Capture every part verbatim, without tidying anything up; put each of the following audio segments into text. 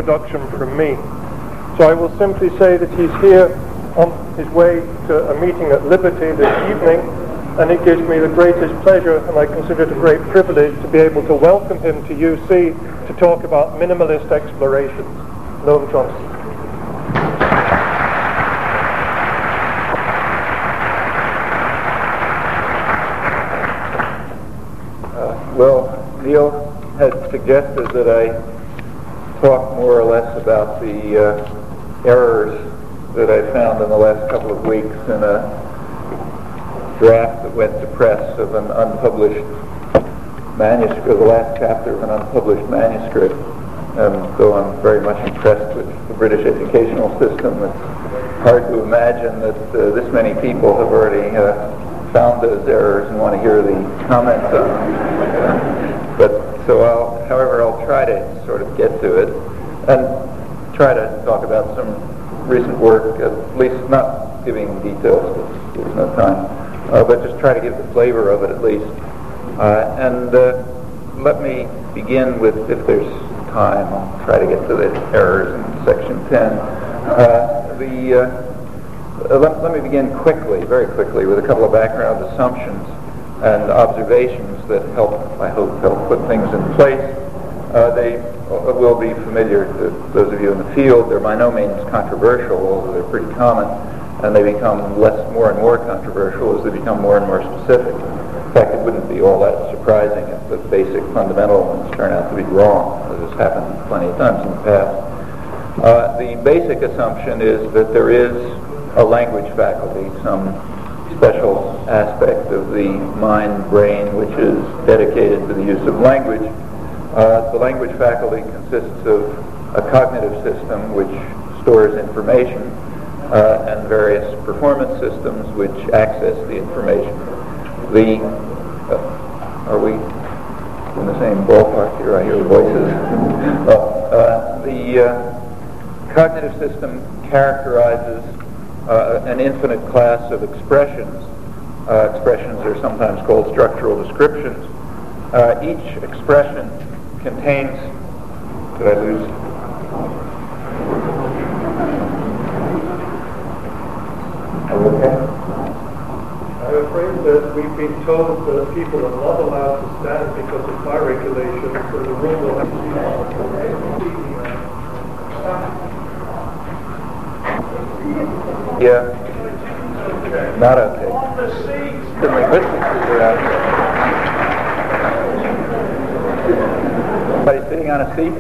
introduction from me. So I will simply say that he's here on his way to a meeting at Liberty this evening, and it gives me the greatest pleasure, and I consider it a great privilege, to be able to welcome him to U C to talk about minimalist explorations. Noam Chomsky. Uh, well, Neil had suggested that I talk more or less about the uh, errors that I found in the last couple of weeks in a draft that went to press of an unpublished manuscript, the last chapter of an unpublished manuscript. And though I'm very much impressed with the British educational system, it's hard to imagine that uh, this many people have already uh, found those errors and want to hear the comments on them. But so I'll, however, I'll try to sort of get to it and try to talk about some recent work, at least not giving details, because there's no time, uh, but just try to give the flavor of it at least. Uh, and uh, let me begin with, if there's time, I'll try to get to the errors in section ten. Uh, the, uh, let, let me begin quickly, very quickly, with a couple of background assumptions and observations that help, I hope, help put things in place. Uh, they will be familiar to those of you in the field. They're by no means controversial, although they're pretty common, and they become less, more and more controversial as they become more and more specific. In fact, it wouldn't be all that surprising if the basic fundamental ones turn out to be wrong, as has happened plenty of times in the past. Uh, the basic assumption is that there is a language faculty, some special aspect of the mind-brain which is dedicated to the use of language. Uh, the language faculty consists of a cognitive system which stores information uh, and various performance systems which access the information. The uh, are we in the same ballpark here? I hear voices. uh, uh, the uh, cognitive system characterizes uh, an infinite class of expressions. Uh, expressions are sometimes called structural descriptions. Uh, each expression contains, did I lose? Are we okay? I'm afraid that we've been told that people are not allowed to stand because of fire regulations, so the room will have to be Yeah. Not okay. The linguistics are out there. Somebody sitting on a seat?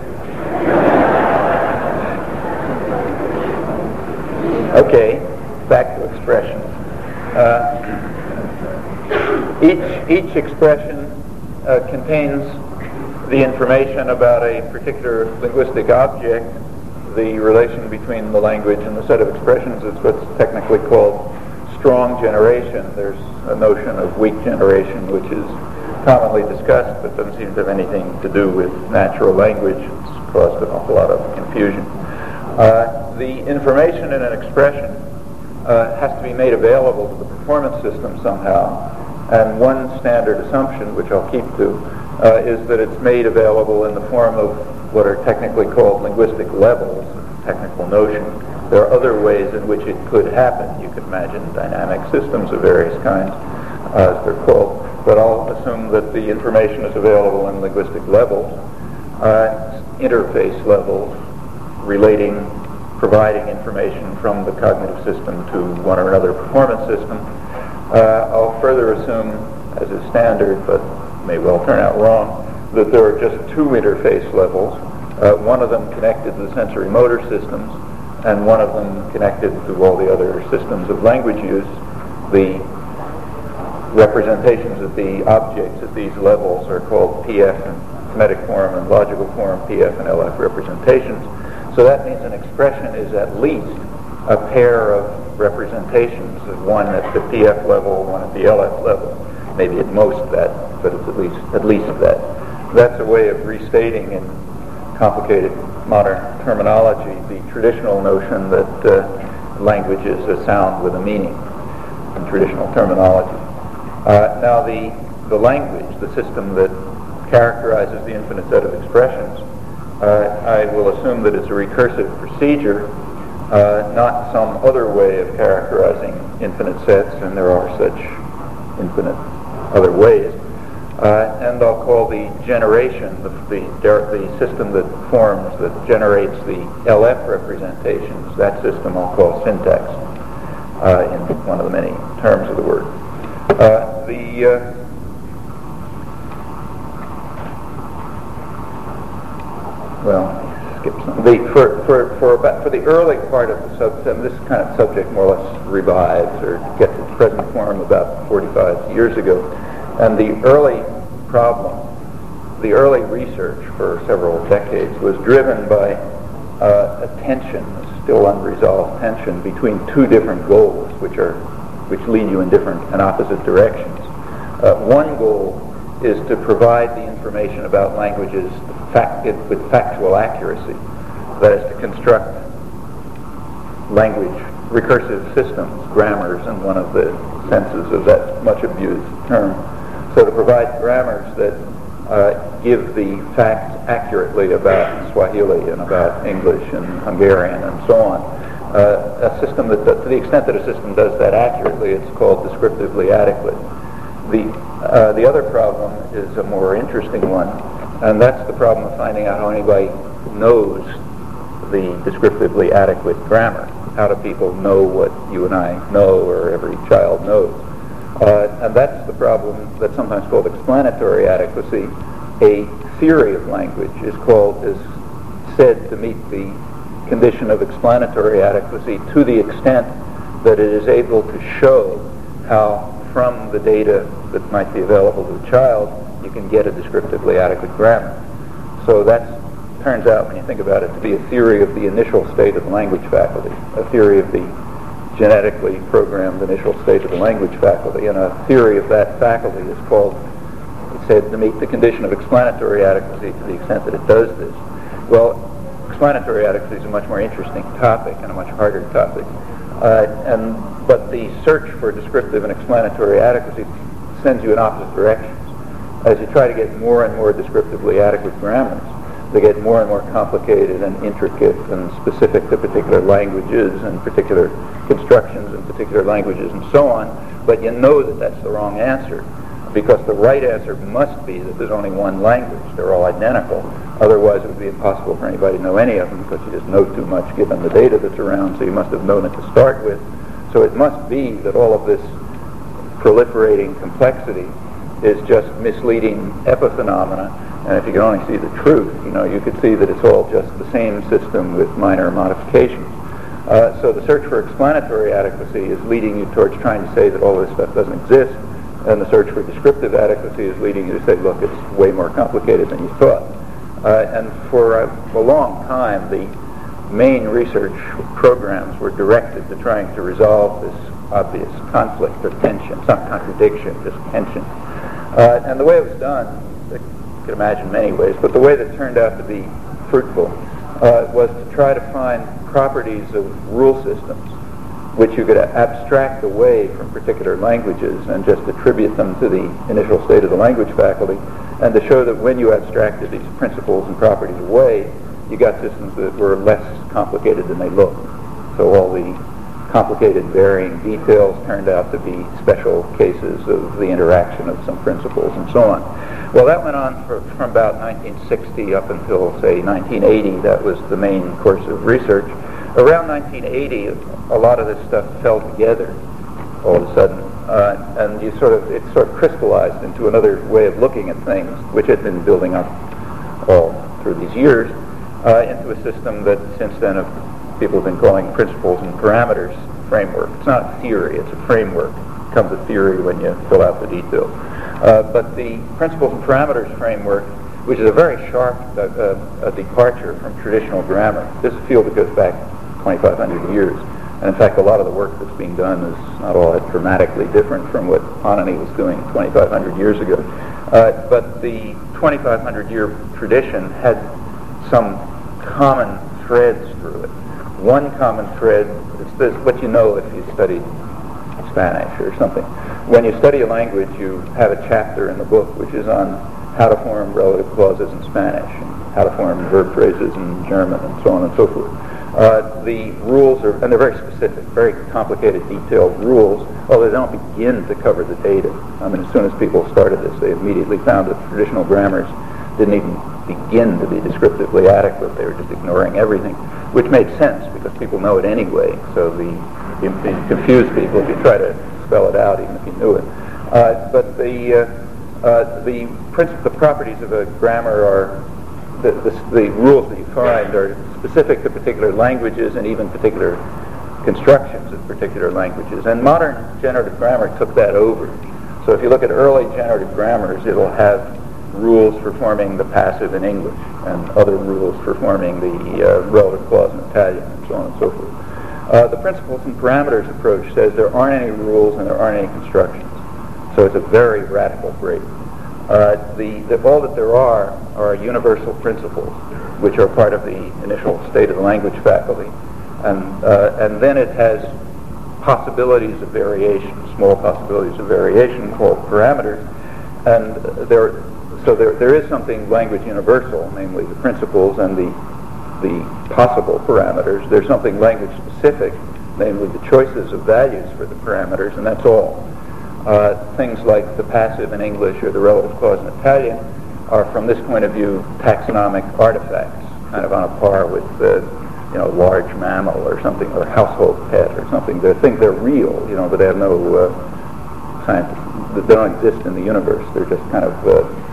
Okay, back to expressions. Uh, each, each expression uh, contains the information about a particular linguistic object. The relation between the language and the set of expressions is what's technically called strong generation. There's a notion of weak generation which is commonly discussed, but doesn't seem to have anything to do with natural language. It's caused an awful lot of confusion. Uh, the information in an expression uh, has to be made available to the performance system somehow, and one standard assumption, which I'll keep to, uh, is that it's made available in the form of what are technically called linguistic levels, a technical notion. There are other ways in which it could happen. You could imagine dynamic systems of various kinds, uh, as they're called. But I'll assume that the information is available in linguistic levels, uh, interface levels, relating, providing information from the cognitive system to one or another performance system. Uh, I'll further assume, as is standard, but may well turn out wrong, that there are just two interface levels, uh, one of them connected to the sensory motor systems, and one of them connected to all the other systems of language use. The representations of the objects at these levels are called P F and phonetic form and logical form, P F and L F representations. So that means an expression is at least a pair of representations, one at the P F level, one at the L F level. Maybe at most that, but it's at least at least that. That's a way of restating in complicated modern terminology the traditional notion that uh, language is a sound with a meaning in traditional terminology. Uh, now the, the language, the system that characterizes the infinite set of expressions, uh, I will assume that it's a recursive procedure, uh, not some other way of characterizing infinite sets, and there are such infinite other ways. Uh, and I'll call the generation, the, the, the system that forms, that generates the L F representations, that system I'll call syntax, uh, in one of the many terms of the word. Uh, the uh, well, skip some. The, for for for about for the early part of the subsystem, this kind of subject more or less revives or gets its present form about forty-five years ago. And the early problem, the early research for several decades was driven by uh, a tension, a still unresolved tension between two different goals, which are, which lead you in different and opposite directions. Uh, one goal is to provide the information about languages fact, with factual accuracy, that is to construct language recursive systems, grammars in one of the senses of that much abused term. So to provide grammars that uh, give the facts accurately about Swahili and about English and Hungarian and so on. Uh, a system that, to the extent that a system does that accurately, it's called descriptively adequate. The, uh, the other problem is a more interesting one, and that's the problem of finding out how anybody knows the descriptively adequate grammar. How do people know what you and I know, or every child knows? Uh, and that's the problem that's sometimes called explanatory adequacy. A theory of language is called, is said to meet the condition of explanatory adequacy to the extent that it is able to show how from the data that might be available to a child you can get a descriptively adequate grammar. So that turns out, when you think about it, to be a theory of the initial state of the language faculty, a theory of the genetically programmed initial state of the language faculty, and a theory of that faculty is called, it's said to meet the condition of explanatory adequacy to the extent that it does this. Well, explanatory adequacy is a much more interesting topic and a much harder topic. Uh, and but the search for descriptive and explanatory adequacy sends you in opposite directions. As you try to get more and more descriptively adequate grammars, they get more and more complicated and intricate and specific to particular languages and particular constructions in particular languages and so on, but you know that that's the wrong answer, because the right answer must be that there's only one language. They're all identical. Otherwise it would be impossible for anybody to know any of them, because you just know too much given the data that's around, so you must have known it to start with. So it must be that all of this proliferating complexity is just misleading epiphenomena. And if you could only see the truth, you know, you could see that it's all just the same system with minor modifications. Uh, so the search for explanatory adequacy is leading you towards trying to say that all this stuff doesn't exist, and the search for descriptive adequacy is leading you to say, look, it's way more complicated than you thought. Uh, and for a, a long time, the main research programs were directed to trying to resolve this obvious conflict or tension, some contradiction, just tension. Uh, and the way it was done, you could imagine many ways, but the way that turned out to be fruitful uh, was to try to find properties of rule systems which you could abstract away from particular languages and just attribute them to the initial state of the language faculty, and to show that when you abstracted these principles and properties away, you got systems that were less complicated than they looked. So all the complicated varying details turned out to be special cases of the interaction of some principles and so on. Well, that went on for, from about nineteen sixty up until, say, nineteen eighty. That was the main course of research. Around nineteen eighty, a lot of this stuff fell together all of a sudden, uh, and you sort of it sort of crystallized into another way of looking at things, which had been building up all through these years, uh, into a system that since then have, people have been calling principles and parameters framework. It's not a theory; it's a framework. It becomes a theory when you fill out the details. Uh, but the principles and parameters framework, which is a very sharp uh, uh, departure from traditional grammar. This field that goes back twenty-five hundred years. And in fact, a lot of the work that's being done is not all that dramatically different from what Hanani was doing twenty-five hundred years ago. Uh, but the twenty-five hundred year tradition had some common threads through it. One common thread is this, what you know if you studied Spanish or something. When you study a language, you have a chapter in the book which is on how to form relative clauses in Spanish. And how to form verb phrases in German and so on and so forth. Uh, the rules are, and they're very specific, very complicated, detailed rules, although they don't begin to cover the data. I mean, as soon as people started this, they immediately found that traditional grammars didn't even begin to be descriptively adequate. They were just ignoring everything, which made sense because people know it anyway. So the you, you confuse people if you try to spell it out, even if you knew it. Uh, but the uh, uh, the principle, the properties of a grammar are the, the the rules that you find are specific to particular languages and even particular constructions of particular languages. And modern generative grammar took that over. So if you look at early generative grammars, it'll have rules for forming the passive in English and other rules for forming the uh, relative clause in Italian and so on and so forth. Uh, the principles and parameters approach says there aren't any rules and there aren't any constructions. So it's a very radical break. Uh, the, the, all that there are are universal principles, which are part of the initial state of the language faculty. And, uh, and then it has possibilities of variation, small possibilities of variation called parameters. And there, so there, there is something language universal, namely the principles and the, the possible parameters. There's something language specific, namely the choices of values for the parameters, and that's all. Uh, things like the passive in English or the relative clause in Italian are, from this point of view, taxonomic artifacts, kind of on a par with the, you know, large mammal or something, or household pet or something. They think they're real, you know, but they have no uh, scientific, they don't exist in the universe. They're just kind of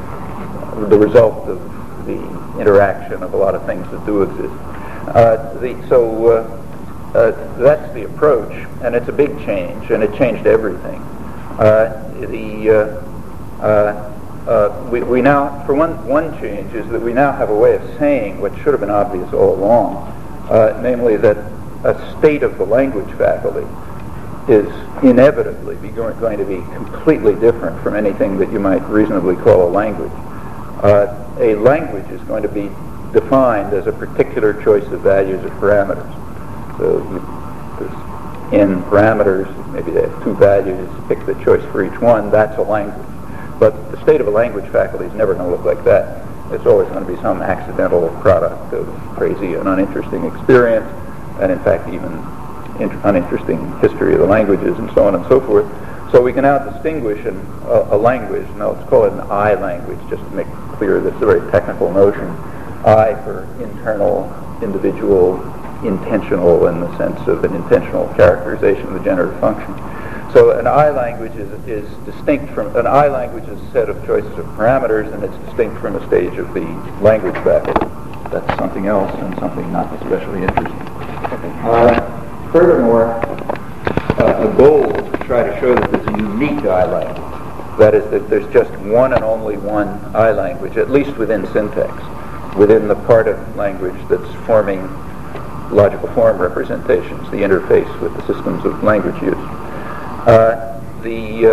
uh, the result of the interaction of a lot of things that do exist. Uh, the, so uh, uh, that's the approach, and it's a big change, and it changed everything. Uh, the uh, uh, uh, we, we now, for one, one change is that we now have a way of saying what should have been obvious all along, uh, namely that a state of the language faculty is inevitably be going, going to be completely different from anything that you might reasonably call a language. Uh, a language is going to be defined as a particular choice of values or parameters. So you, there's in parameters, maybe they have two values, pick the choice for each one, that's a language. But the state of a language faculty is never going to look like that. It's always going to be some accidental product of crazy and uninteresting experience, and in fact even in- uninteresting history of the languages and so on and so forth. So we can now distinguish an, a, a language, now let's call it an I language, just to make clear this is a very technical notion. I for internal, individual, intentional in the sense of an intentional characterization of the generative function. So an I language is, is distinct from, an I language is a set of choices of parameters, and it's distinct from a stage of the language faculty. That's something else and something not especially interesting. Uh, furthermore, uh, a goal is to try to show that there's a unique I language. That is, that there's just one and only one I language, at least within syntax, within the part of language that's forming logical form representations, the interface with the systems of language use. Uh, the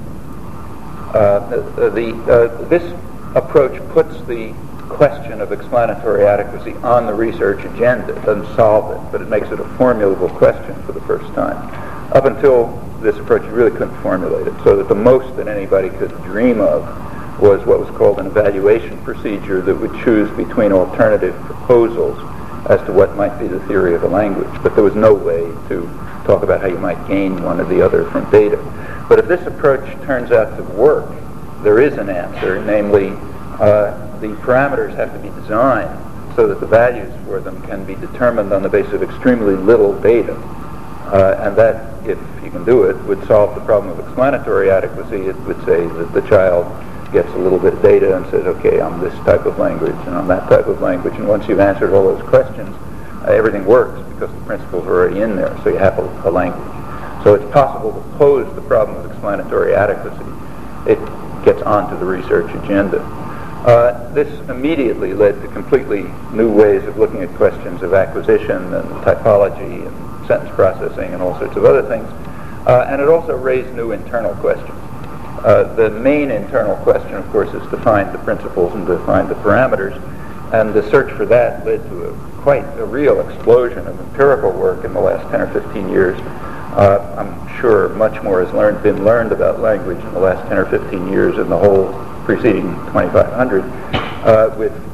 uh, uh, the uh, this approach puts the question of explanatory adequacy on the research agenda. It doesn't solve it, but it makes it a formulable question for the first time. Up until this approach, you really couldn't formulate it, so that the most that anybody could dream of was what was called an evaluation procedure that would choose between alternative proposals as to what might be the theory of a language, but there was no way to talk about how you might gain one or the other from data. But if this approach turns out to work, there is an answer, namely uh, the parameters have to be designed so that the values for them can be determined on the basis of extremely little data. Uh, and that, if you can do it, would solve the problem of explanatory adequacy. It would say that the child gets a little bit of data and says, okay, I'm this type of language and I'm that type of language, and once you've answered all those questions, uh, everything works because the principles are already in there, so you have a, a language. So it's possible to pose the problem of explanatory adequacy. It gets onto the research agenda. Uh, this immediately led to completely new ways of looking at questions of acquisition and typology and sentence processing and all sorts of other things. Uh, and it also raised new internal questions. Uh, the main internal question, of course, is to find the principles and to find the parameters, and the search for that led to a, quite a real explosion of empirical work in the last ten or fifteen years. Uh, I'm sure much more has learned, been learned about language in the last ten or fifteen years than the whole preceding twenty-five hundred, uh, with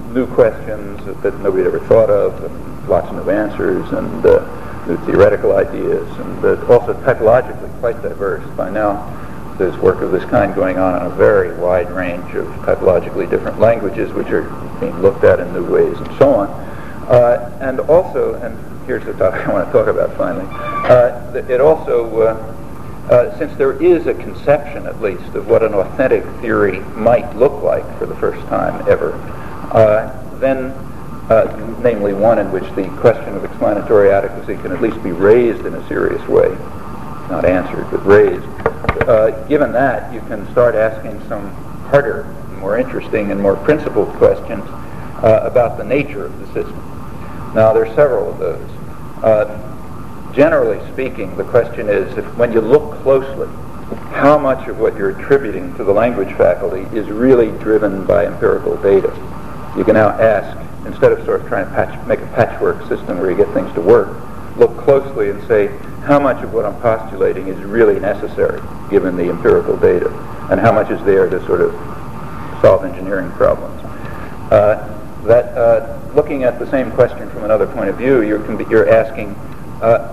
new questions that, that nobody had ever thought of, and lots of new answers, and uh, new theoretical ideas, and uh, also typologically quite diverse. By now, there's work of this kind going on in a very wide range of typologically different languages, which are being looked at in new ways, and so on. Uh, and also, and here's the topic I want to talk about finally, uh, it also, uh, uh, since there is a conception, at least, of what an authentic theory might look like for the first time ever, uh, then, uh, namely one in which the question of explanatory adequacy can at least be raised in a serious way, not answered, but raised. Uh, given that, you can start asking some harder, more interesting, and more principled questions uh, about the nature of the system. Now, there are several of those. Uh, generally speaking, the question is, if when you look closely, how much of what you're attributing to the language faculty is really driven by empirical data? You can now ask, instead of sort of trying to patch, make a patchwork system where you get things to work, look closely and say, how much of what I'm postulating is really necessary given the empirical data, and how much is there to sort of solve engineering problems. Uh, that uh, looking at the same question from another point of view, you're, you're asking uh,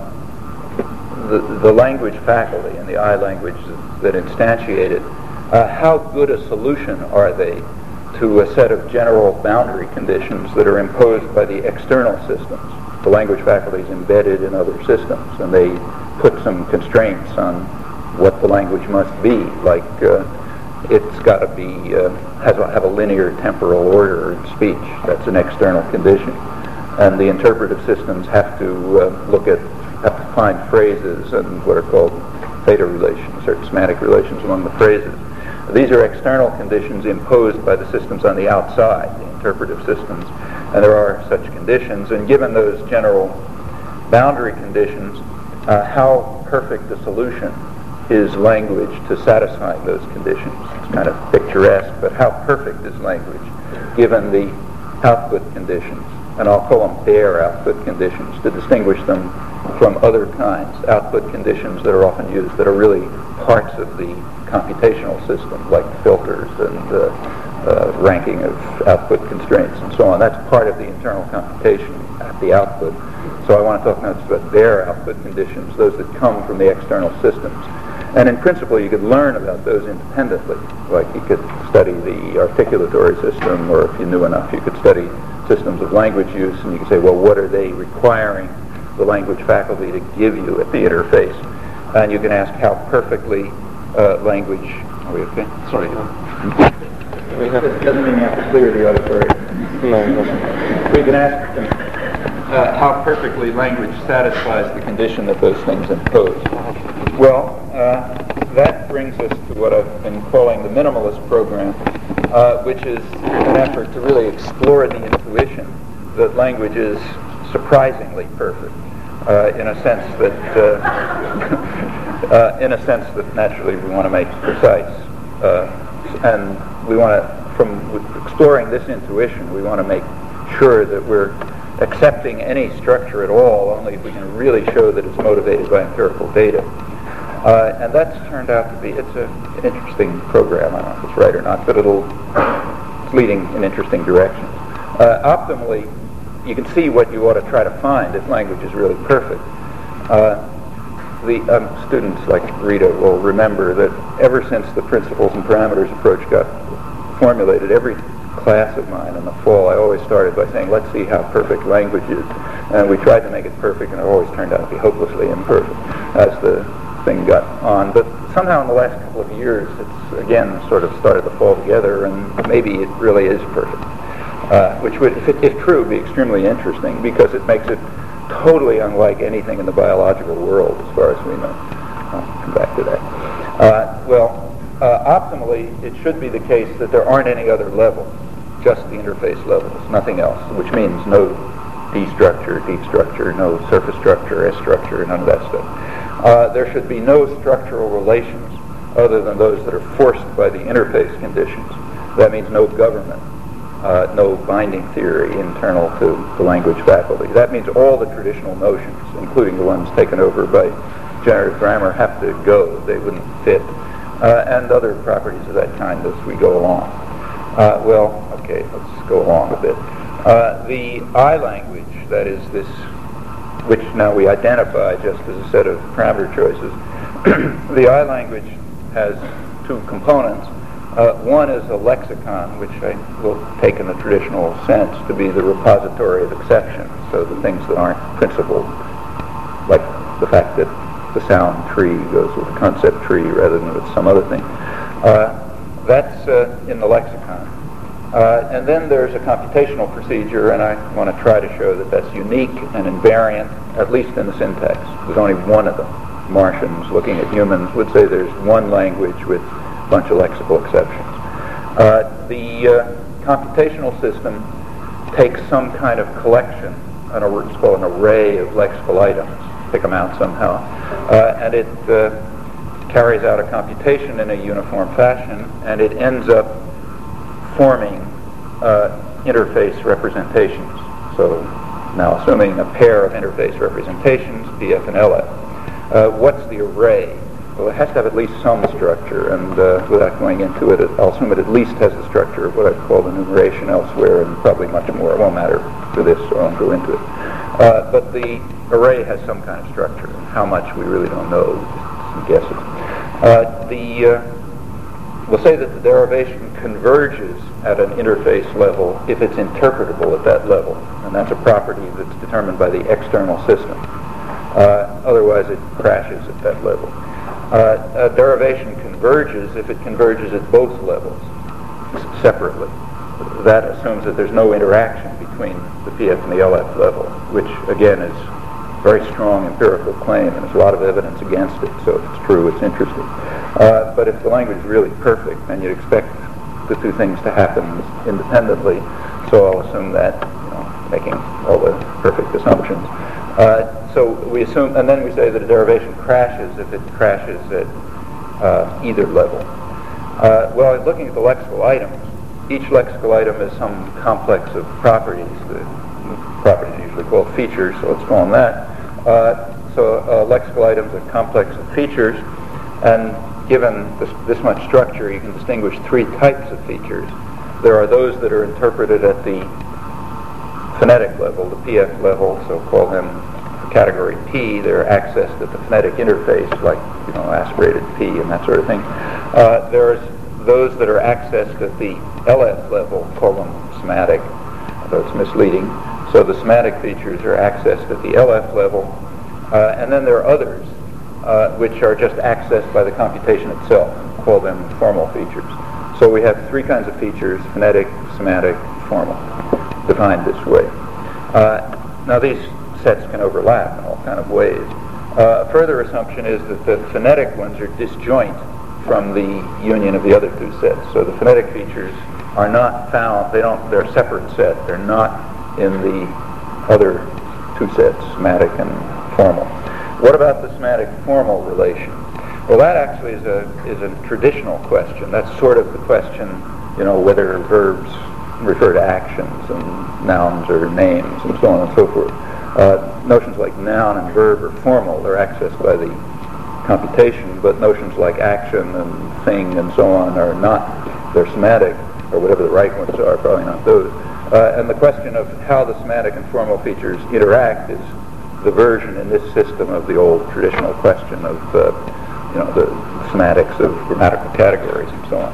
the, the language faculty and the I language that instantiate it, uh, how good a solution are they to a set of general boundary conditions that are imposed by the external systems? The language faculty is embedded in other systems, and they put some constraints on what the language must be, like uh, it's got to be uh, has a, have a linear temporal order in speech. That's an external condition, and the interpretive systems have to uh, look at have to find phrases and what are called theta relations, or semantic relations among the phrases. These are external conditions imposed by the systems on the outside, the interpretive systems. And there are such conditions, and given those general boundary conditions, uh, how perfect a solution is language to satisfy those conditions? It's kind of picturesque, but how perfect is language given the output conditions? And I'll call them bare output conditions to distinguish them from other kinds, output conditions that are often used that are really parts of the computational system, like filters and uh, Uh, ranking of output constraints and so on. That's part of the internal computation at the output. So I want to talk not just about their output conditions, those that come from the external systems. And in principle, you could learn about those independently. Like you could study the articulatory system, or if you knew enough, you could study systems of language use, and you could say, well, what are they requiring the language faculty to give you at the interface? And you can ask how perfectly uh, language... Are we okay? Sorry. It doesn't mean you have to clear the auditorium. No, no. We can ask them uh, how perfectly language satisfies the condition that those things impose. Well, uh, that brings us to what I've been calling the minimalist program, uh, which is an effort to really explore the intuition that language is surprisingly perfect, uh, in a sense that, uh, uh, in a sense that naturally we want to make precise. Uh, and we want to, from exploring this intuition, we want to make sure that we're accepting any structure at all only if we can really show that it's motivated by empirical data. Uh, and that's turned out to be, it's a, an interesting program. I don't know if it's right or not, but it'll, it's leading in interesting directions. Uh, optimally, you can see what you ought to try to find if language is really perfect. Uh, The um, students like Rita will remember that ever since the principles and parameters approach got formulated, every class of mine in the fall, I always started by saying, let's see how perfect language is. And we tried to make it perfect, and it always turned out to be hopelessly imperfect as the thing got on. But somehow in the last couple of years, it's again sort of started to fall together, and maybe it really is perfect. Uh, which would, if, it, if true, be extremely interesting, because it makes it totally unlike anything in the biological world, as far as we know. I'll come back to that. Uh, well, uh, optimally, it should be the case that there aren't any other levels, just the interface levels, nothing else, which means no D structure, deep structure, no surface structure, S structure, none of that stuff. Uh, there should be no structural relations other than those that are forced by the interface conditions. That means no government. Uh, no binding theory internal to the language faculty. That means all the traditional notions, including the ones taken over by generative grammar, have to go. They wouldn't fit. Uh, and other properties of that kind as we go along. Uh, well, okay, let's go along a bit. Uh, the I language, that is this, which now we identify just as a set of parameter choices, the I language has two components. Uh, one is a lexicon, which I will take in the traditional sense to be the repository of exceptions, so the things that aren't principled, like the fact that the sound tree goes with the concept tree rather than with some other thing. Uh, that's uh, in the lexicon. Uh, and then there's a computational procedure, and I want to try to show that that's unique and invariant, at least in the syntax. There's only one of them. Martians looking at humans would say there's one language with a bunch of lexical exceptions. Uh, the uh, computational system takes some kind of collection, an, it's called an array of lexical items, pick them out somehow, uh, and it uh, carries out a computation in a uniform fashion, and it ends up forming uh, interface representations. So now assuming a pair of interface representations, P F and L F. Uh, what's the array? Well, it has to have at least some structure, and uh, without going into it, I'll assume it at least has the structure of what I've called enumeration elsewhere, and probably much more. It won't matter for this, so I won't go into it. Uh, but the array has some kind of structure. How much, we really don't know, some guesses. Uh, the, uh, we'll say that the derivation converges at an interface level if it's interpretable at that level, and that's a property that's determined by the external system. Uh, otherwise, it crashes at that level. Uh, a derivation converges if it converges at both levels separately. That assumes that there's no interaction between the P F and the L F level, which again is a very strong empirical claim, and there's a lot of evidence against it, so if it's true, it's interesting. Uh, but if the language is really perfect, then you'd expect the two things to happen independently, so I'll assume that, you know, making all the perfect assumptions. Uh, so we assume, and then we say that a derivation crashes if it crashes at uh, either level. Uh, well, looking at the lexical items, each lexical item is some complex of properties. The properties are usually called features, so let's call them that. Uh, so uh, lexical items are complex of features, and given this, this much structure, you can distinguish three types of features. There are those that are interpreted at the phonetic level, the P F level, so call them for category P. They're accessed at the phonetic interface, like, you know, aspirated P and that sort of thing. Uh, there's those that are accessed at the L F level, call them semantic, although it's misleading. So the semantic features are accessed at the L F level, uh, and then there are others uh, which are just accessed by the computation itself, call them formal features. So we have three kinds of features: phonetic, semantic, formal, defined this way. Uh, now these sets can overlap in all kind of ways. Uh, a further assumption is that the phonetic ones are disjoint from the union of the other two sets. So the phonetic features are not found, they don't, they're a separate set. They're not in the other two sets, semantic and formal. What about the semantic-formal relation? Well, that actually is a, is a traditional question. That's sort of the question, you know, whether verbs refer to actions and nouns or names and so on and so forth. Uh, notions like noun and verb are formal. They're accessed by the computation, but notions like action and thing and so on are not. They're semantic, or whatever the right ones are, probably not those. Uh, and the question of how the semantic and formal features interact is the version in this system of the old traditional question of uh, you know, the semantics of grammatical categories and so on.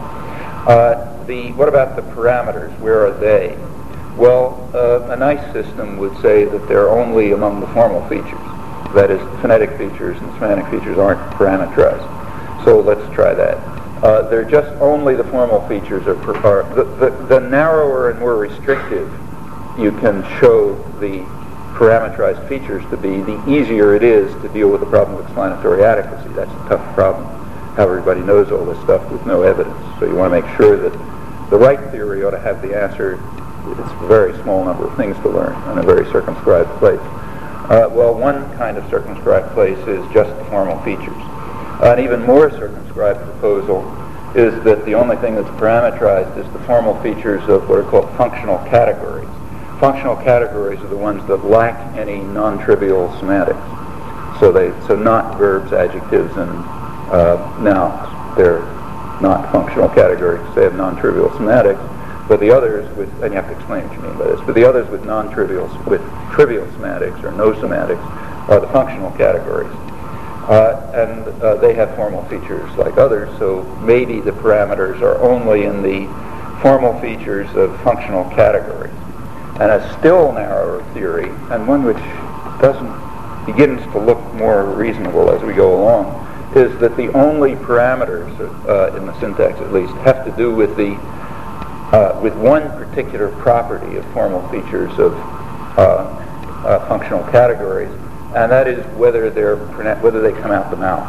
Uh, the, what about the parameters? Where are they? Well, uh, a nice system would say that they're only among the formal features. That is, phonetic features and semantic features aren't parameterized. So let's try that. Uh, they're just only the formal features are, are the, the, the narrower and more restrictive you can show the parameterized features to be, the easier it is to deal with the problem of explanatory adequacy. That's a tough problem. How everybody knows all this stuff with no evidence. So you want to make sure that the right theory ought to have the answer. It's a very small number of things to learn in a very circumscribed place. Uh, well, one kind of circumscribed place is just the formal features. An even more circumscribed proposal is that the only thing that's parameterized is the formal features of what are called functional categories. Functional categories are the ones that lack any non-trivial semantics. So they, so not verbs, adjectives, and uh, nouns. They're not functional categories. They have non-trivial semantics. but the others with, and you have to explain what you mean by this, but the others with non-trivial, with trivial semantics or no semantics are the functional categories. Uh, and uh, they have formal features like others, so maybe the parameters are only in the formal features of functional categories. And a still narrower theory, and one which doesn't begins to look more reasonable as we go along, is that the only parameters, uh, in the syntax at least, have to do with the uh, with one particular property of formal features of uh, uh, functional categories, and that is whether they're whether they come out the mouth.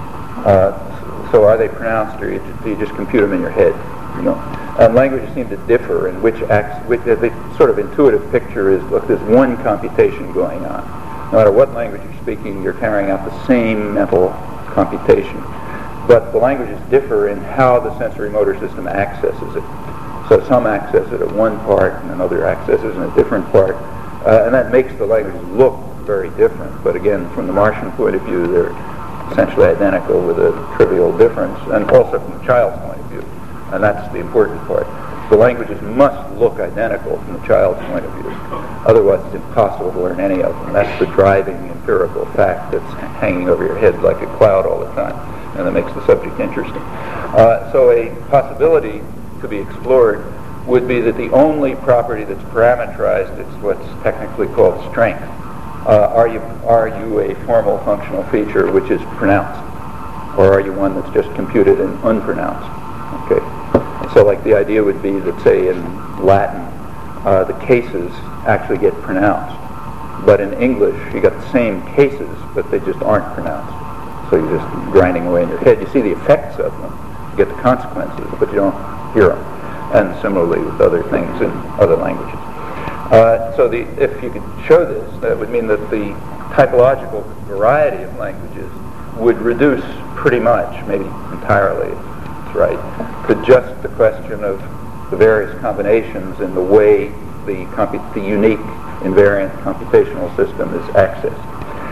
Uh, so are they pronounced, or do you just compute them in your head? You know, and languages seem to differ in which acts. Which, the sort of intuitive picture is: look, there's one computation going on. No matter what language you're speaking, you're carrying out the same mental computation. But the languages differ in how the sensory motor system accesses it. So some access it at one part, and another accesses in a different part, uh, and that makes the languages look very different. But again, from the Martian point of view, they're essentially identical with a trivial difference, and also from the child's point of view. And that's the important part. The languages must look identical from the child's point of view. Otherwise, it's impossible to learn any of them. That's the driving empirical fact that's hanging over your head like a cloud all the time, and that makes the subject interesting. Uh, so a possibility to be explored would be that the only property that's parameterized is what's technically called strength. Uh, are you are you a formal functional feature which is pronounced, or are you one that's just computed and unpronounced? Okay. So like the idea would be that, say, in Latin, uh, the cases actually get pronounced. But in English, you got the same cases, but they just aren't pronounced. So you're just grinding away in your head. You see the effects of them. You get the consequences, but you don't hear them. And similarly with other things in other languages. Uh, so the, if you could show this, that would mean that the typological variety of languages would reduce pretty much, maybe entirely, right, to just the question of the various combinations in the way the, compu- the unique invariant computational system is accessed.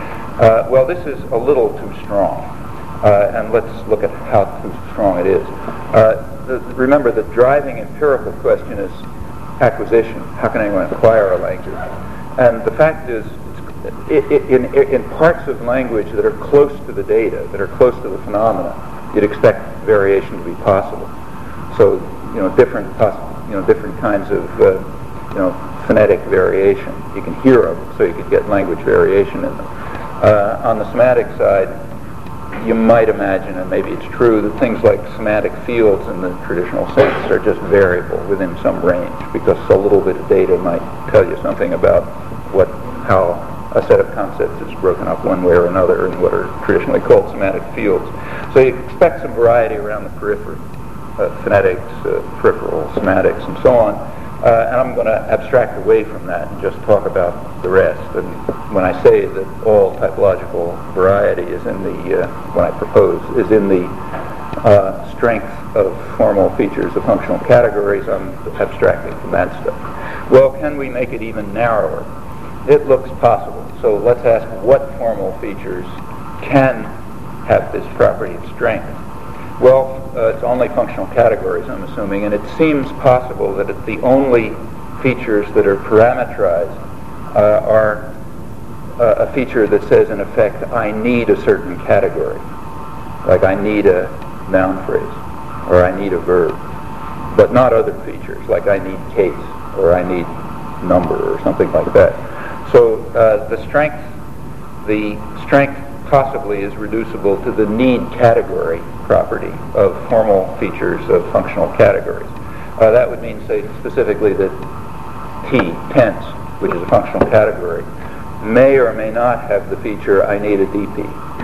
Uh, well, this is a little too strong, uh, and let's look at how too strong it is. Uh, the, remember, the driving empirical question is acquisition. How can anyone acquire a language? And the fact is, it, it, in, in parts of language that are close to the data, that are close to the phenomena, you'd expect variation to be possible. So, you know, different, poss- you know, different kinds of, uh, you know, phonetic variation. You can hear them, so you could get language variation in them. Uh, on the semantic side, you might imagine, and maybe it's true, that things like semantic fields in the traditional sense are just variable within some range, because a little bit of data might tell you something about what, how a set of concepts is broken up one way or another in what are traditionally called semantic fields. So you expect some variety around the periphery, uh, phonetics, uh, peripheral semantics, and so on. Uh, and I'm going to abstract away from that and just talk about the rest. And when I say that all typological variety is in the, uh, when I propose, is in the uh, strength of formal features of functional categories, I'm abstracting from that stuff. Well, can we make it even narrower? It looks possible. So let's ask what formal features can have this property of strength. Well, uh, it's only functional categories, I'm assuming, and it seems possible that it, the only features that are parameterized uh, are uh, a feature that says, in effect, I need a certain category. Like I need a noun phrase, or I need a verb, but not other features, like I need case, or I need number, or something like that. So uh, the strength, the strength possibly is reducible to the need category property of formal features of functional categories. Uh, that would mean, say, specifically that T, tense, which is a functional category, may or may not have the feature I need a D P,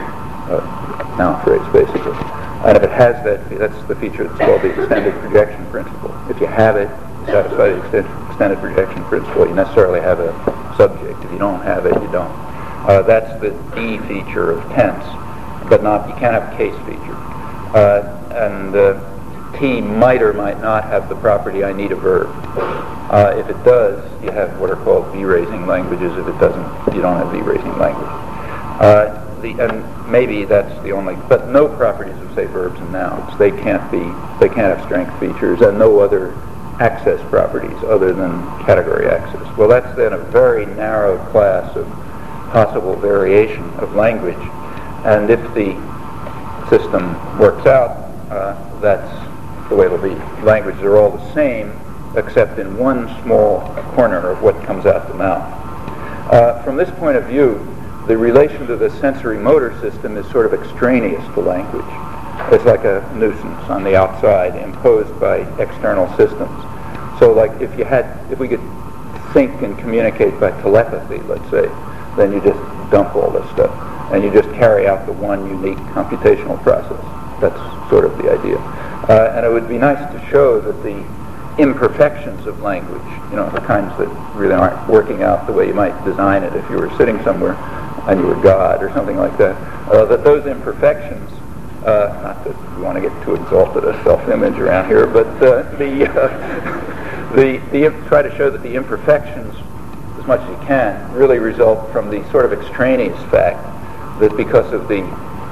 uh, noun phrase, basically. And if it has that, that's the feature that's called the extended projection principle. If you have it, you satisfy the extended, extended projection principle, you necessarily have a subject. If you don't have it, you don't. Uh, that's the D feature of tense, but not, you can't have a case feature. Uh, and uh, T might or might not have the property I need a verb. Uh, if it does, you have what are called V-raising languages. If it doesn't, you don't have V-raising language. Uh, the, and maybe that's the only, but no properties of, say, verbs and nouns. They can't be, they can't have strength features, and no other access properties other than category access. Well, that's then a very narrow class of possible variation of language, and if the system works out, uh, that's the way it'll be. Languages are all the same, except in one small corner of what comes out the mouth. Uh, from this point of view, the relation to the sensory motor system is sort of extraneous to language. It's like a nuisance on the outside imposed by external systems. So like if you had, if we could think and communicate by telepathy, let's say, then you just dump all this stuff and you just carry out the one unique computational process. That's sort of the idea. Uh, and it would be nice to show that the imperfections of language, you know, the kinds that really aren't working out the way you might design it if you were sitting somewhere and you were God or something like that, uh, that those imperfections, uh, not that we want to get too exalted a self-image around here, but uh, the, uh, the, the try to show that the imperfections, as much as you can, really result from the sort of extraneous fact that because of the,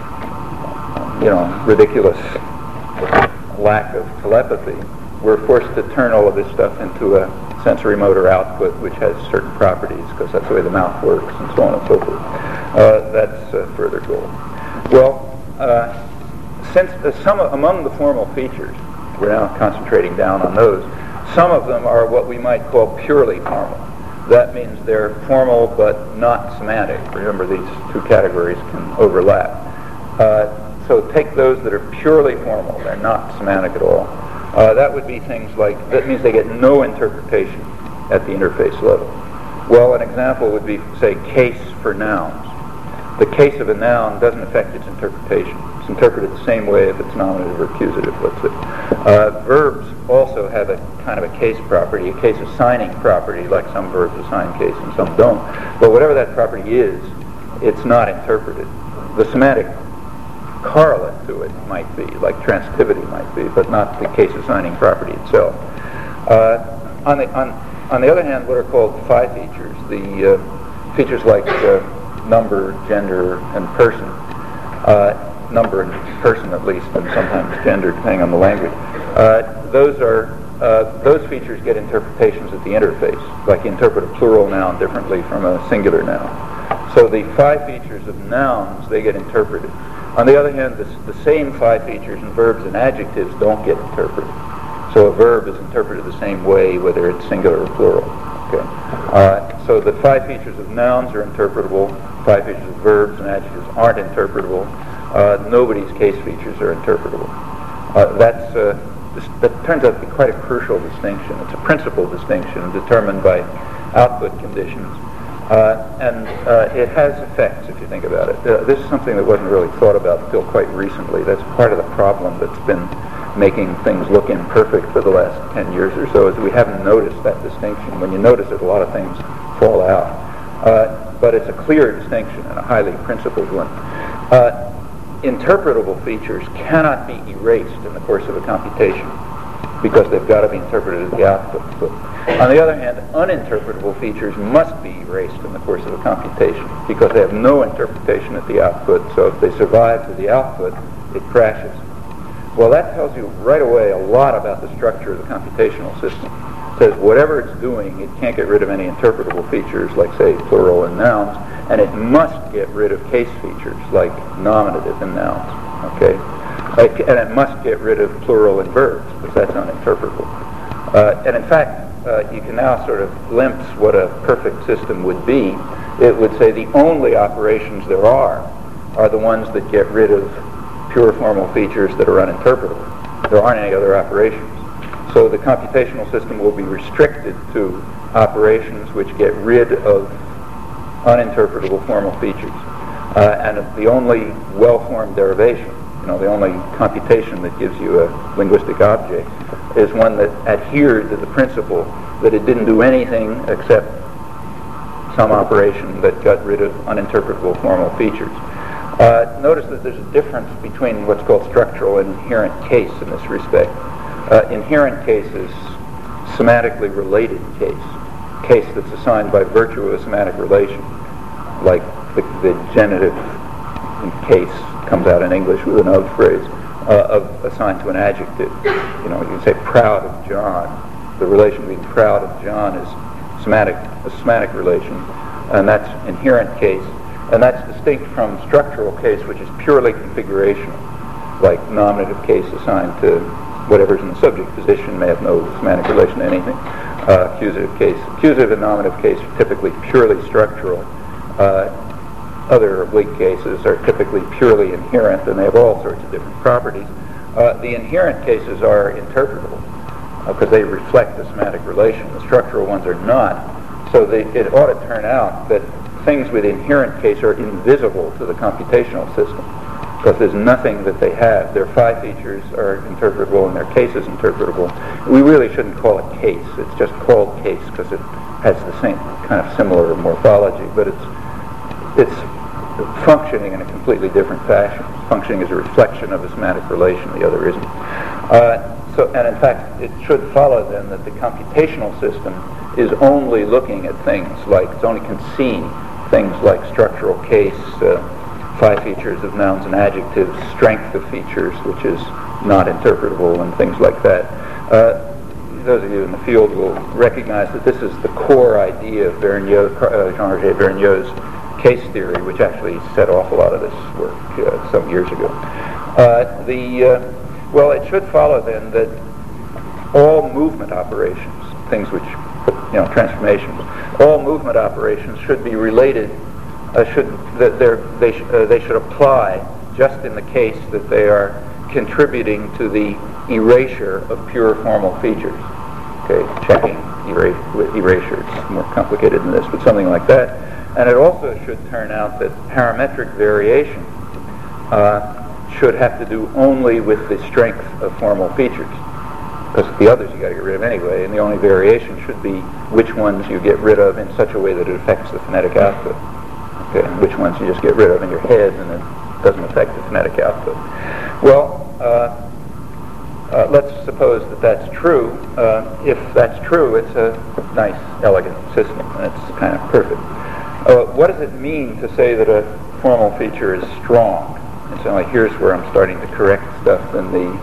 you know, ridiculous lack of telepathy, we're forced to turn all of this stuff into a sensory motor output which has certain properties because that's the way the mouth works and so on and so forth. Uh, that's a further goal. Well, uh, since uh, some among the formal features, we're now concentrating down on those, some of them are what we might call purely formal. That means they're formal but not semantic. Remember, these two categories can overlap. Uh, so take those that are purely formal. They're not semantic at all. Uh, that would be things like, that means they get no interpretation at the interface level. Well, an example would be, say, case for nouns. The case of a noun doesn't affect its interpretation. It's interpreted the same way if it's nominative or accusative, let's say. Uh, verbs also have a kind of a case property, a case assigning property, like some verbs assign case and some don't. But whatever that property is, it's not interpreted. The semantic correlate to it might be, like transitivity might be, but not the case assigning property itself. Uh, on, the, on, on the other hand, what are called phi features, the uh, features like uh, number, gender, and person, uh, number and person at least, and sometimes gender, depending on the language, uh, those are uh, those features get interpretations at the interface, like you interpret a plural noun differently from a singular noun. So the phi features of nouns, they get interpreted. On the other hand, the, the same phi features in verbs and adjectives don't get interpreted. So a verb is interpreted the same way, whether it's singular or plural. Okay. Uh, so the phi features of nouns are interpretable. Phi features of verbs and adjectives aren't interpretable. Uh, nobody's case features are interpretable. Uh, that's uh, this, that turns out to be quite a crucial distinction. It's a principal distinction determined by output conditions. Uh, and uh, it has effects, if you think about it. Uh, this is something that wasn't really thought about until quite recently. That's part of the problem that's been making things look imperfect for the last ten years or so, is we haven't noticed that distinction. When you notice it, a lot of things fall out. Uh, but it's a clear distinction and a highly principled one. Uh, interpretable features cannot be erased in the course of a computation because they've got to be interpreted at the output. So, on the other hand, uninterpretable features must be erased in the course of a computation because they have no interpretation at the output, so if they survive to the output, it crashes. Well, that tells you right away a lot about the structure of the computational system. It says whatever it's doing, it can't get rid of any interpretable features like, say, plural and nouns, and it must get rid of case features like nominative and nouns, okay? And it must get rid of plural and verbs because that's uninterpretable. Uh, and in fact, Uh, you can now sort of glimpse what a perfect system would be. It would say the only operations there are are the ones that get rid of pure formal features that are uninterpretable. There aren't any other operations. So the computational system will be restricted to operations which get rid of uninterpretable formal features. Uh, and the only well-formed derivation, you know, the only computation that gives you a linguistic object is one that adhered to the principle that it didn't do anything except some operation that got rid of uninterpretable formal features. Uh, notice that there's a difference between what's called structural and inherent case in this respect. Uh, inherent case is semantically related case, case that's assigned by virtue of a semantic relation, like the, the genitive in case comes out in English with an of phrase, uh, of assigned to an adjective. You know, you can say proud of John the relation between crowd and John is semantic, a semantic relation, and that's inherent case, and that's distinct from structural case, which is purely configurational, like nominative case assigned to whatever's in the subject position may have no semantic relation to anything. Uh, accusative case, accusative and nominative case are typically purely structural. Uh, other oblique cases are typically purely inherent, and they have all sorts of different properties. Uh, the inherent cases are interpretable because uh, they reflect the semantic relation. The structural ones are not. So they, it ought to turn out that things with inherent case are invisible to the computational system because there's nothing that they have. Their phi features are interpretable and their case is interpretable. We really shouldn't call it case. It's just called case because it has the same kind of similar morphology, but it's it's functioning in a completely different fashion. Functioning as a reflection of a semantic relation, the other isn't. Uh, so, and in fact, it should follow then that the computational system is only looking at things like, it's only can see things like structural case, uh, phi features of nouns and adjectives, strength of features, which is not interpretable, and things like that. Uh, those of you in the field will recognize that this is the core idea of Vergniaud, uh, Jean-Roger Vergniaud's case theory, which actually set off a lot of this work uh, some years ago. Uh, the uh, well, it should follow then that all movement operations, things which, you know, transformations, all movement operations should be related. Uh, should that they sh- uh, they should apply just in the case that they are contributing to the erasure of pure formal features. Okay, checking erase- with erasure. It's more complicated than this, but something like that. And it also should turn out that parametric variation uh, should have to do only with the strength of formal features, because the others you got to get rid of anyway, and the only variation should be which ones you get rid of in such a way that it affects the phonetic output. Okay, and which ones you just get rid of in your head and it doesn't affect the phonetic output. Well, uh, uh, let's suppose that that's true. Uh, if that's true, it's a nice, elegant system, and it's kind of perfect. Uh, what does it mean to say that a formal feature is strong? And so like, here's where I'm starting to correct stuff in the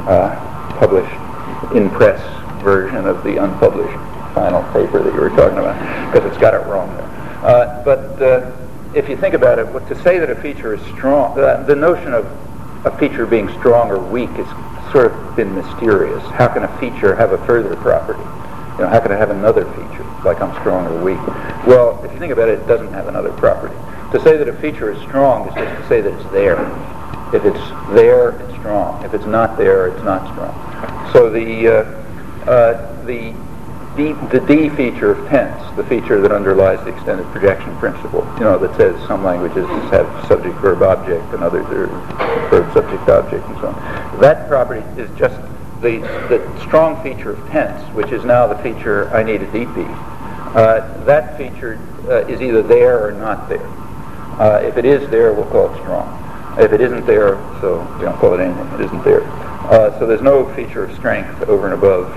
uh, published in-press version of the unpublished final paper that you were talking about, because it's got it wrong there. Uh, but uh, if you think about it, what, to say that a feature is strong, uh, the notion of a feature being strong or weak has sort of been mysterious. How can a feature have a further property? You know, how can it have another feature, like I'm strong or weak? Well, if you think about it, it doesn't have another property. To say that a feature is strong is just to say that it's there. If it's there, it's strong. If it's not there, it's not strong. So the uh, uh, the D, the D feature of tense, the feature that underlies the extended projection principle, you know, that says some languages have subject, verb, object, and others are verb, subject, object, and so on. That property is just the the strong feature of tense, which is now the feature I need a D P. Uh, that feature uh, is either there or not there. Uh, if it is there, we'll call it strong. If it isn't there, so we don't call it anything, it isn't there. Uh, so there's no feature of strength over and above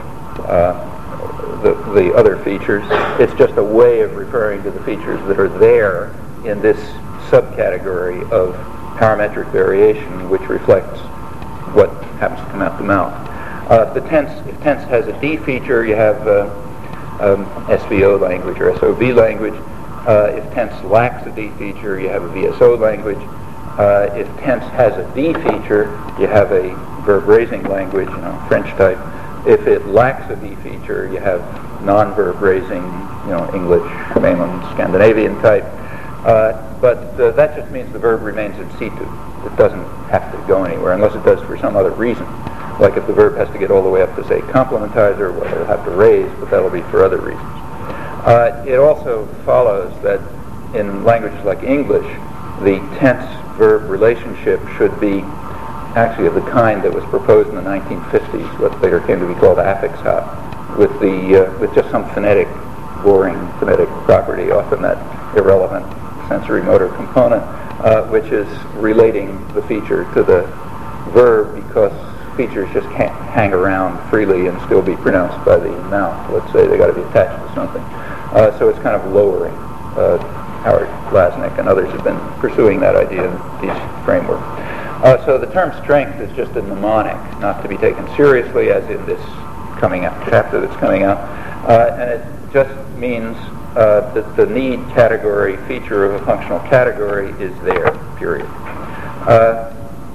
uh, the, the other features. It's just a way of referring to the features that are there in this subcategory of parametric variation, which reflects what happens to come out the mouth. Uh, if the tense, if tense has a D feature, you have uh, um, S V O language or S O V language. Uh, if tense lacks a D feature, you have a V S O language. Uh, if tense has a D feature, you have a verb-raising language, you know, French type. If it lacks a D feature, you have non-verb raising, you know, English, mainland, Scandinavian type. Uh, but uh, that just means the verb remains in situ. It doesn't have to go anywhere unless it does for some other reason. Like if the verb has to get all the way up to, say, complementizer, well, it'll have to raise, but that'll be for other reasons. Uh, it also follows that in languages like English, the tense-verb relationship should be actually of the kind that was proposed in the nineteen fifties, what later came to be called affix hop, with the uh, with just some phonetic, boring phonetic property, often that irrelevant sensory motor component, uh, which is relating the feature to the verb, because features just can't hang around freely and still be pronounced by the mouth. Let's say they got to be attached to something. Uh, so it's kind of lowering. Uh, Howard Lasnik and others have been pursuing that idea in these frameworks. Uh, so the term strength is just a mnemonic, not to be taken seriously as in this coming out, chapter that's coming out, uh, and it just means uh, that the need category feature of a functional category is there, period. Uh,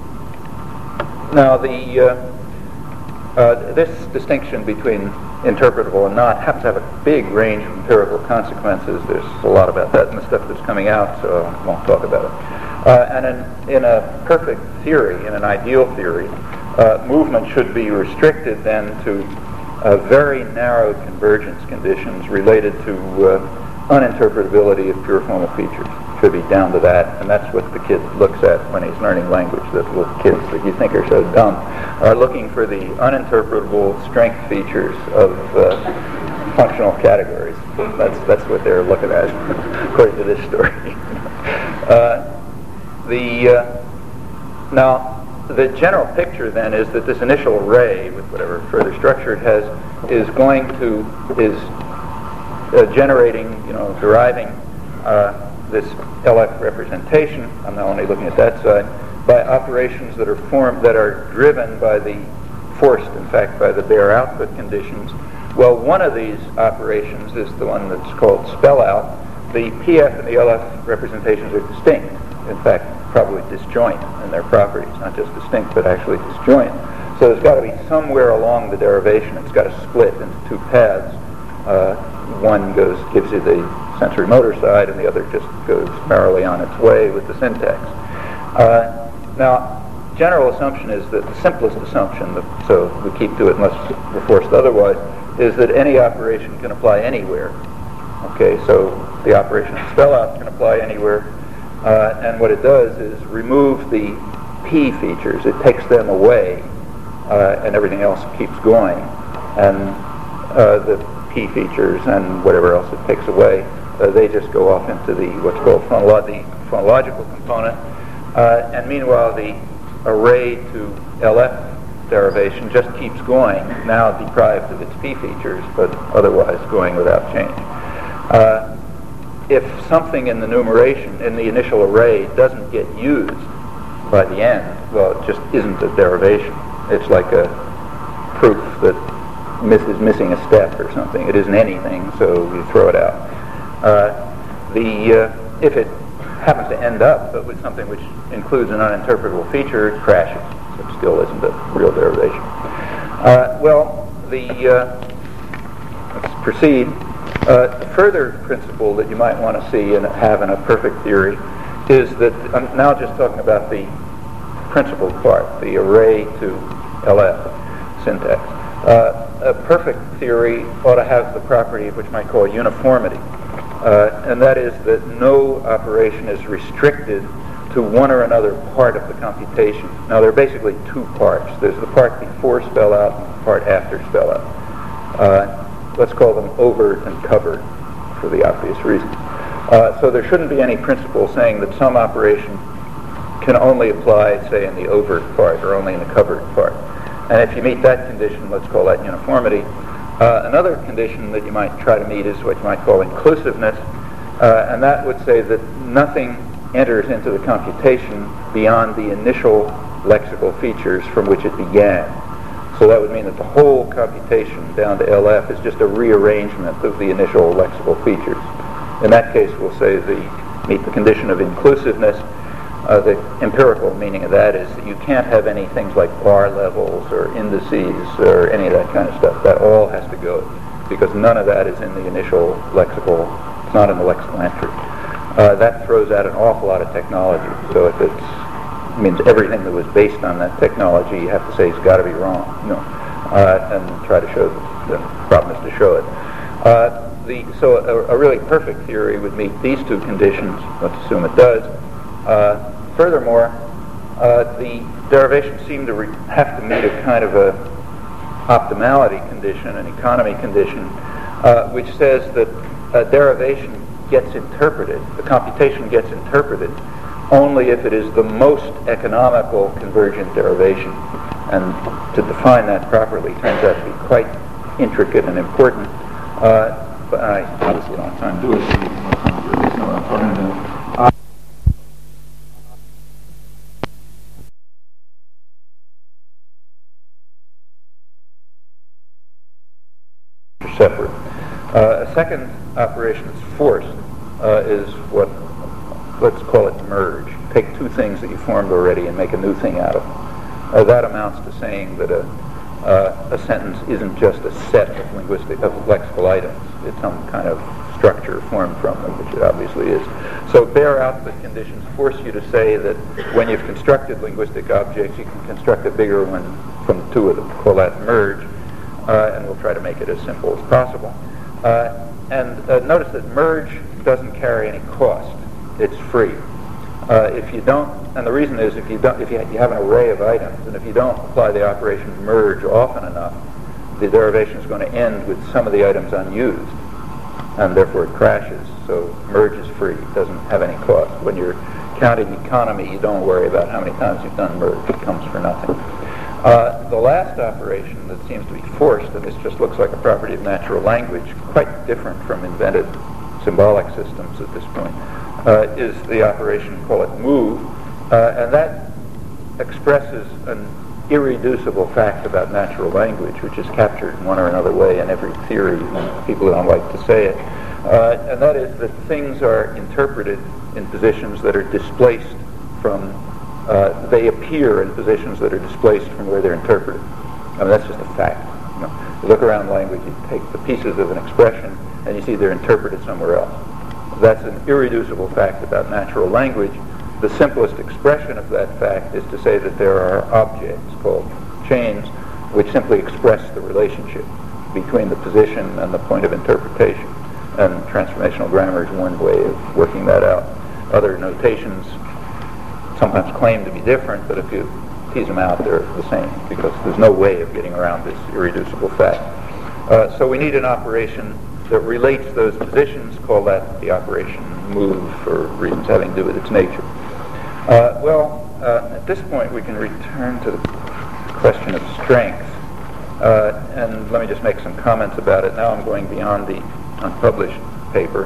now the uh, uh, this distinction between interpretable and not happens to have a big range of empirical consequences. There's a lot about that in the stuff that's coming out, so I won't talk about it. Uh, and in, in a perfect theory, in an ideal theory, uh, movement should be restricted then to uh, very narrow convergence conditions related to uh, uninterpretability of pure formal features. Should be down to that, and that's what the kid looks at when he's learning language. The little kids that you think are so dumb are looking for the uninterpretable strength features of uh, functional categories. That's that's what they're looking at, according to this story. uh, the uh, now the general picture then is that this initial array, with whatever further structure it has, is going to is uh, generating, you know, deriving. Uh, this L F representation, I'm now only looking at that side, by operations that are formed, that are driven by the, forced in fact, by the bare output conditions. Well, one of these operations is the one that's called spell out. The P F and the L F representations are distinct, in fact, probably disjoint in their properties, not just distinct, but actually disjoint. So there's got to be somewhere along the derivation, it's got to split into two paths. Uh, one goes, gives you the sensory motor side, and the other just goes merrily on its way with the syntax. Uh, now, general assumption is that the simplest assumption, that, so we keep to it unless we're forced otherwise, is that any operation can apply anywhere. Okay, so the operation spell out can apply anywhere, uh, and what it does is remove the P features. It takes them away, uh, and everything else keeps going. And uh, the P features and whatever else it takes away, uh, they just go off into the what's called phonolog the phonological component. Uh, and meanwhile, the array to L F derivation just keeps going, now deprived of its P features, but otherwise going without change. Uh, if something in the numeration, in the initial array, doesn't get used by the end, well, it just isn't a derivation. It's like a proof that miss is missing a step or something. It isn't anything, so you throw it out. Uh, the uh, if it happens to end up but with something which includes an uninterpretable feature, it crashes. So it still isn't a real derivation. Uh, well, the uh, let's proceed. Uh, a further principle that you might want to see and have in a perfect theory is that I'm now just talking about the principal part, the array to L F syntax. Uh, a perfect theory ought to have the property which might call uniformity, uh, and that is that no operation is restricted to one or another part of the computation. Now, there are basically two parts. There's the part before spell out and the part after spell out. Uh, let's call them overt and covert for the obvious reason. Uh, so there shouldn't be any principle saying that some operation can only apply, say, in the overt part or only in the covert part. And if you meet that condition, let's call that uniformity. Uh, another condition that you might try to meet is what you might call inclusiveness, uh, and that would say that nothing enters into the computation beyond the initial lexical features from which it began. So that would mean that the whole computation down to L F is just a rearrangement of the initial lexical features. In that case, we'll say the meet the condition of inclusiveness. Uh, the empirical meaning of that is that you can't have any things like bar levels or indices or any of that kind of stuff. That all has to go, because none of that is in the initial lexical, it's not in the lexical entry. Uh, that throws out an awful lot of technology. So if it's, it means everything that was based on that technology, you have to say it's got to be wrong, you know, uh, and try to show that the problem is to show it. Uh, the, so a, a really perfect theory would meet these two conditions. Let's assume it does. Uh, Furthermore, uh, the derivations seem to re have to meet a kind of a optimality condition, an economy condition, uh, which says that a derivation gets interpreted, the computation gets interpreted, only if it is the most economical convergent derivation. And to define that properly turns out to be quite intricate and important. Uh, but I obviously don't have time to do it, so you can really know what I'm talking about. separate. Uh, a second operation that's forced uh, is what, let's call it merge. Take two things that you formed already and make a new thing out of them. Uh, that amounts to saying that a, uh, a sentence isn't just a set of linguistic, of lexical items. It's some kind of structure formed from them, which it obviously is. So bare output conditions force you to say that when you've constructed linguistic objects, you can construct a bigger one from the two of them. Call that merge, uh, and we'll try to make it as simple as possible. Uh, and uh, notice that merge doesn't carry any cost. It's free. Uh, if you don't, and the reason is if you don't, if you, ha- you have an array of items, and if you don't apply the operation merge often enough, the derivation is going to end with some of the items unused, and therefore it crashes. So merge is free; it doesn't have any cost. When you're counting economy, you don't worry about how many times you've done merge; it comes for nothing. Uh, the last operation that seems to be forced, and this just looks like a property of natural language, quite different from invented symbolic systems at this point, uh, is the operation, call it move, uh, and that expresses an irreducible fact about natural language, which is captured in one or another way in every theory, people don't like to say it, uh, and that is that things are interpreted in positions that are displaced from Uh, they appear in positions that are displaced from where they're interpreted. I mean, that's just a fact. You know, you look around language, you take the pieces of an expression, and you see they're interpreted somewhere else. That's an irreducible fact about natural language. The simplest expression of that fact is to say that there are objects called chains which simply express the relationship between the position and the point of interpretation. And transformational grammar is one way of working that out. Other notations sometimes claim to be different, but if you tease them out, they're the same, because there's no way of getting around this irreducible fact. Uh, so we need an operation that relates those positions, call that the operation move for reasons having to do with its nature. Uh, well, uh, at this point we can return to the question of strength, uh, and let me just make some comments about it. Now I'm going beyond the unpublished paper.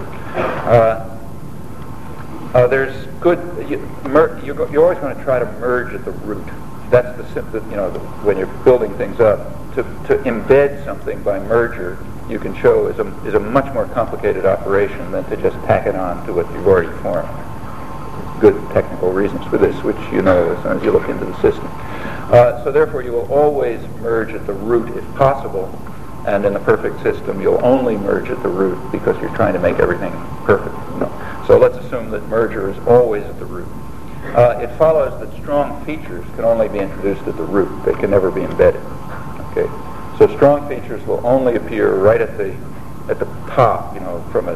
Uh, Uh, there's good, you, mer, you go, you're always going to try to merge at the root. That's the, the you know, the, when you're building things up. To, to embed something by merger, you can show is a, is a much more complicated operation than to just tack it on to what you've already formed. Good technical reasons for this, which you know as soon as you look into the system. Uh, so therefore you will always merge at the root if possible, and in the perfect system you'll only merge at the root because you're trying to make everything perfect. You know? So let's assume that merger is always at the root. Uh, it follows that strong features can only be introduced at the root. They can never be embedded. Okay. So strong features will only appear right at the at the top. You know, from a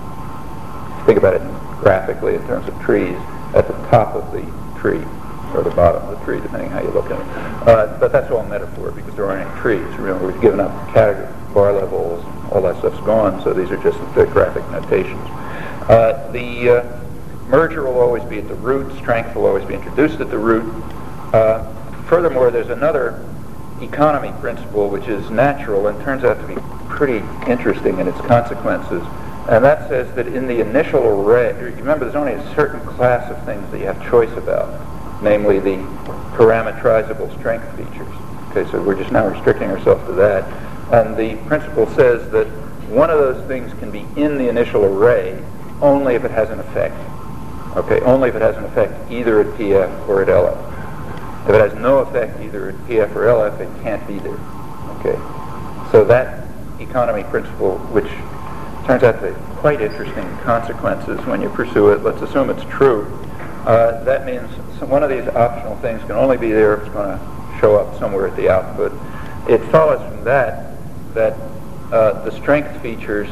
think about it graphically in terms of trees, at the top of the tree or the bottom of the tree, depending how you look at it. Uh, but that's all metaphor because there aren't any trees. Remember, we've given up category, bar levels, all that stuff's gone. So these are just the graphic notations. Uh, the uh, merger will always be at the root. Strength will always be introduced at the root. Uh, furthermore, there's another economy principle which is natural and turns out to be pretty interesting in its consequences. And that says that in the initial array, remember there's only a certain class of things that you have choice about, namely the parametrizable strength features. Okay, so we're just now restricting ourselves to that. And the principle says that one of those things can be in the initial array only if it has an effect. Okay, only if it has an effect either at P F or at L F. If it has no effect either at P F or L F, it can't be there. Okay, so that economy principle, which turns out to have quite interesting consequences when you pursue it, let's assume it's true. Uh, that means one of these optional things can only be there if it's going to show up somewhere at the output. It follows from that that uh, the strength features,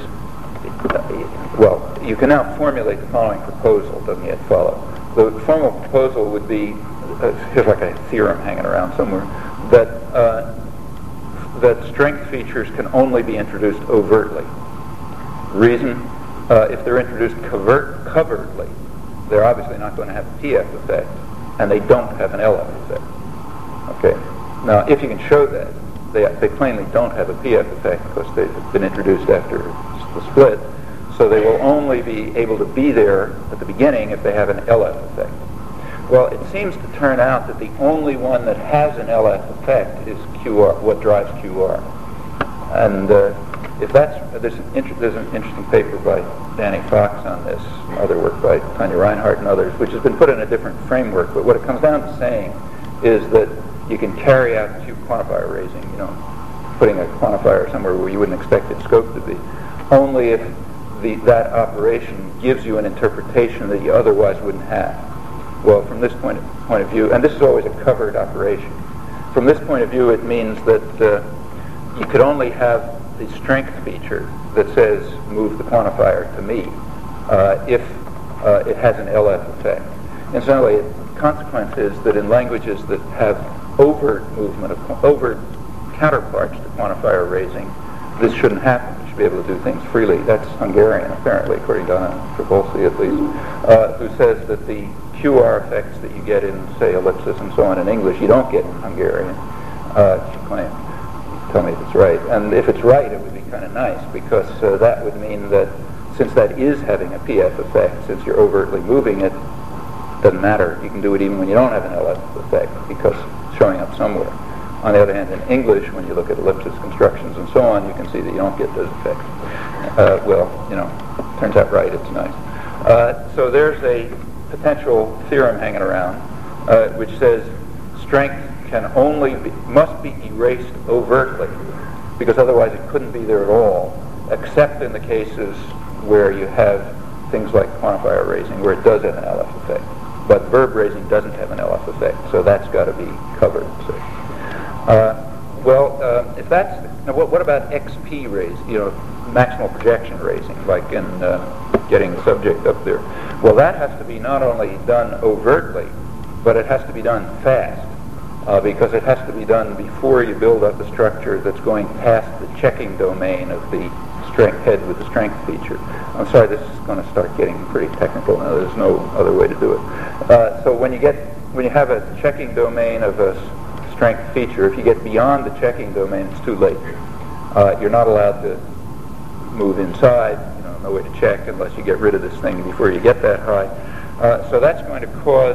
well, you can now formulate the following proposal, doesn't yet follow. The formal proposal would be, uh, here's like a theorem hanging around somewhere, that uh, that strength features can only be introduced overtly. Reason, uh, if they're introduced covert, covertly, they're obviously not going to have a P F effect, and they don't have an L F effect. Okay. Now, if you can show that, they, they plainly don't have a P F effect because they've been introduced after the split, so they will only be able to be there at the beginning if they have an L F effect. Well, it seems to turn out that the only one that has an L F effect is Q R, what drives Q R. And uh, if that's, there's an, inter, there's an interesting paper by Danny Fox on this, other work by Tanya Reinhardt and others, which has been put in a different framework, but what it comes down to saying is that you can carry out cube quantifier raising, you know, putting a quantifier somewhere where you wouldn't expect its scope to be, only if the, that operation gives you an interpretation that you otherwise wouldn't have. Well, from this point of, point of view, and this is always a covered operation, from this point of view it means that uh, you could only have the strength feature that says move the quantifier to me uh, if uh, it has an L F effect. Incidentally, the consequence is that in languages that have overt movement, of overt counterparts to quantifier raising, this shouldn't happen. You should be able to do things freely. That's Hungarian, apparently, according to Donna Travolsi at least, uh, who says that the Q R effects that you get in, say, ellipsis and so on in English, you don't get in Hungarian, uh, she claims. Tell me if it's right. And if it's right, it would be kind of nice, because uh, that would mean that since that is having a P F effect, since you're overtly moving it, doesn't matter. You can do it even when you don't have an L F effect, because it's showing up somewhere. On the other hand, in English, when you look at ellipsis constructions and so on, you can see that you don't get those effects. Uh, well, you know, turns out right, it's nice. Uh, so there's a potential theorem hanging around, uh, which says strength can only be, must be erased overtly, because otherwise it couldn't be there at all, except in the cases where you have things like quantifier raising, where it does have an L F effect. But verb raising doesn't have an L F effect, so that's got to be covered. So, uh, well, uh, if that's now, what, what about X P raise? You know, maximal projection raising, like in uh, getting the subject up there. Well, that has to be not only done overtly, but it has to be done fast. Uh, because it has to be done before you build up a structure that's going past the checking domain of the strength head with the strength feature. I'm sorry, this is going to start getting pretty technical now. There's no other way to do it. Uh, so when you get when you have a checking domain of a strength feature, if you get beyond the checking domain, it's too late. Uh, you're not allowed to move inside. You know, no way to check unless you get rid of this thing before you get that high. Uh, so that's going to cause.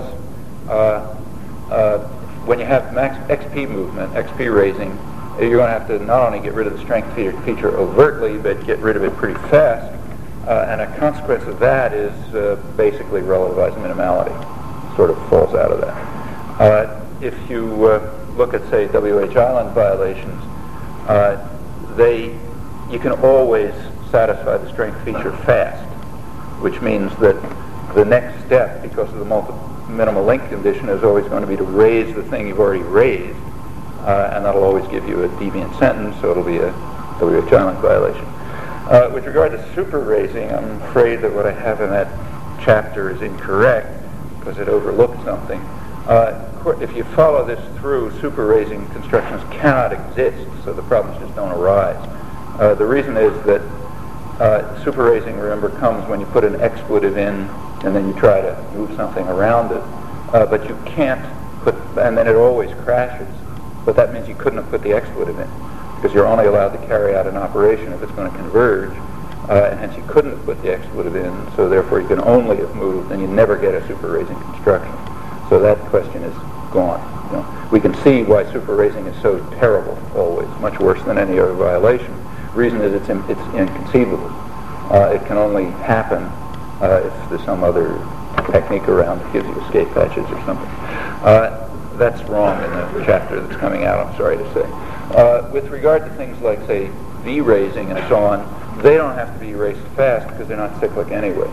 Uh, uh, When you have max X P movement, X P raising, you're going to have to not only get rid of the strength feature, feature overtly, but get rid of it pretty fast. Uh, and a consequence of that is uh, basically relativized minimality. Sort of falls out of that. Uh, if you uh, look at, say, W H Island violations, uh, they you can always satisfy the strength feature fast, which means that the next step, because of the multiple minimal link condition, is always going to be to raise the thing you've already raised, uh, and that'll always give you a deviant sentence, so it'll be a W H Island violation. Uh, with regard to super raising, I'm afraid that what I have in that chapter is incorrect, because it overlooked something. Uh, if you follow this through, super raising constructions cannot exist, so the problems just don't arise. Uh, the reason is that uh, super raising, remember, comes when you put an expletive in and then you try to move something around it. Uh, but you can't put, and then it always crashes. But that means you couldn't have put the expletive in, because you're only allowed to carry out an operation if it's going to converge, uh, and hence you couldn't have put the expletive in, so therefore you can only have moved, and you never get a super raising construction. So that question is gone. You know, we can see why super raising is so terrible, always, much worse than any other violation. The reason is it's, in, it's inconceivable. Uh, it can only happen Uh, if there's some other technique around that gives you escape hatches or something. Uh, that's wrong in the chapter that's coming out, I'm sorry to say. Uh, with regard to things like, say, V-raising and so on, they don't have to be erased fast because they're not cyclic anyway.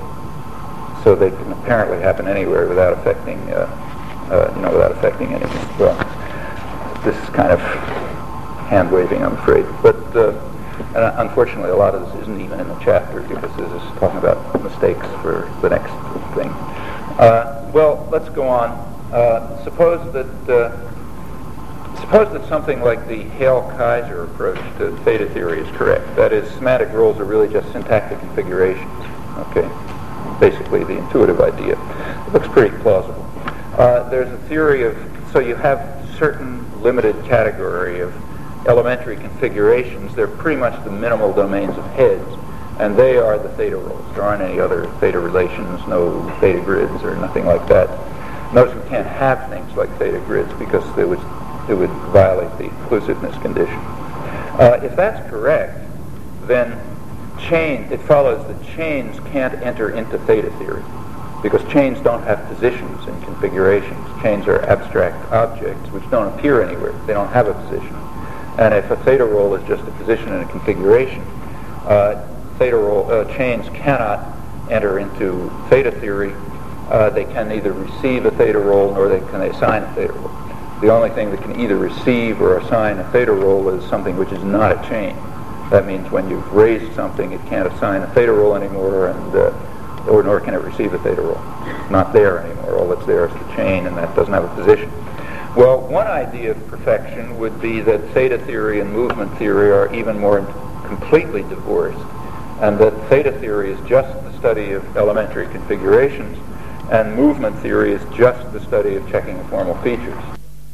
So they can apparently happen anywhere without affecting, uh, uh, you know, without affecting anything. Well, this is kind of hand-waving, I'm afraid. But uh, And unfortunately, a lot of this isn't even in the chapter, because this is talking about mistakes for the next thing. Uh, well, let's go on. Uh, suppose that uh, suppose that something like the Hale-Kaiser approach to theta theory is correct. That is, semantic roles are really just syntactic configurations. Okay, basically the intuitive idea. It looks pretty plausible. Uh, there's a theory of so you have certain limited category of elementary configurations. They're pretty much the minimal domains of heads, and they are the theta roles. There aren't any other theta relations, no theta grids or nothing like that. Notice we can't have things like theta grids because they would, it would violate the inclusiveness condition. Uh, if that's correct, then chain, it follows that chains can't enter into theta theory, because chains don't have positions and configurations. Chains are abstract objects which don't appear anywhere. They don't have a position. And if a theta roll is just a position and a configuration, uh, theta roll, uh, chains cannot enter into theta theory. Uh, they can neither receive a theta roll nor they can they assign a theta roll. The only thing that can either receive or assign a theta roll is something which is not a chain. That means when you've raised something, it can't assign a theta roll anymore, and uh, or nor can it receive a theta roll. It's not there anymore. All that's there is the chain, and that doesn't have a position. Well, one idea of perfection would be that theta theory and movement theory are even more completely divorced, and that theta theory is just the study of elementary configurations, and movement theory is just the study of checking the formal features.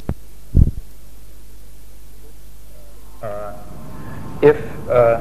Uh, if, uh,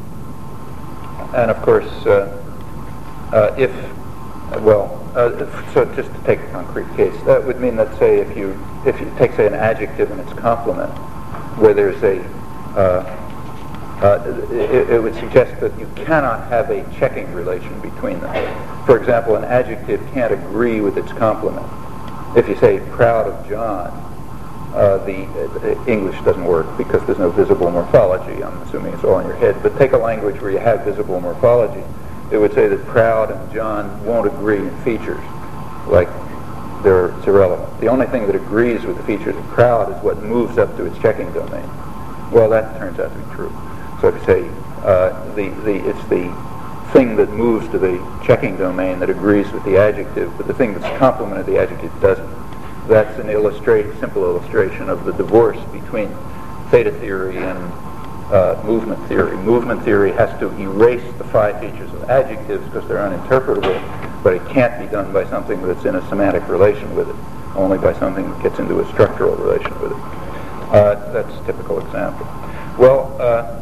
and of course, uh, uh, if, well, uh, so just to take a concrete case, that would mean that, say, if you, if you take, say, an adjective and its complement, where there's a, uh, Uh, it, it would suggest that you cannot have a checking relation between them. For example, an adjective can't agree with its complement. If you say proud of John, uh, the uh, English doesn't work because there's no visible morphology. I'm assuming it's all in your head. But take a language where you have visible morphology. It would say that proud and John won't agree in features. Like, they're, it's irrelevant. The only thing that agrees with the features of proud is what moves up to its checking domain. Well, that turns out to be true. So if you say uh, the, the, it's the thing that moves to the checking domain that agrees with the adjective, but the thing that's the complement of the adjective doesn't. That's an illustrate, simple illustration of the divorce between theta theory and uh, movement theory. Movement theory has to erase the five features of adjectives because they're uninterpretable, but it can't be done by something that's in a semantic relation with it, only by something that gets into a structural relation with it. Uh, that's a typical example. Well, uh,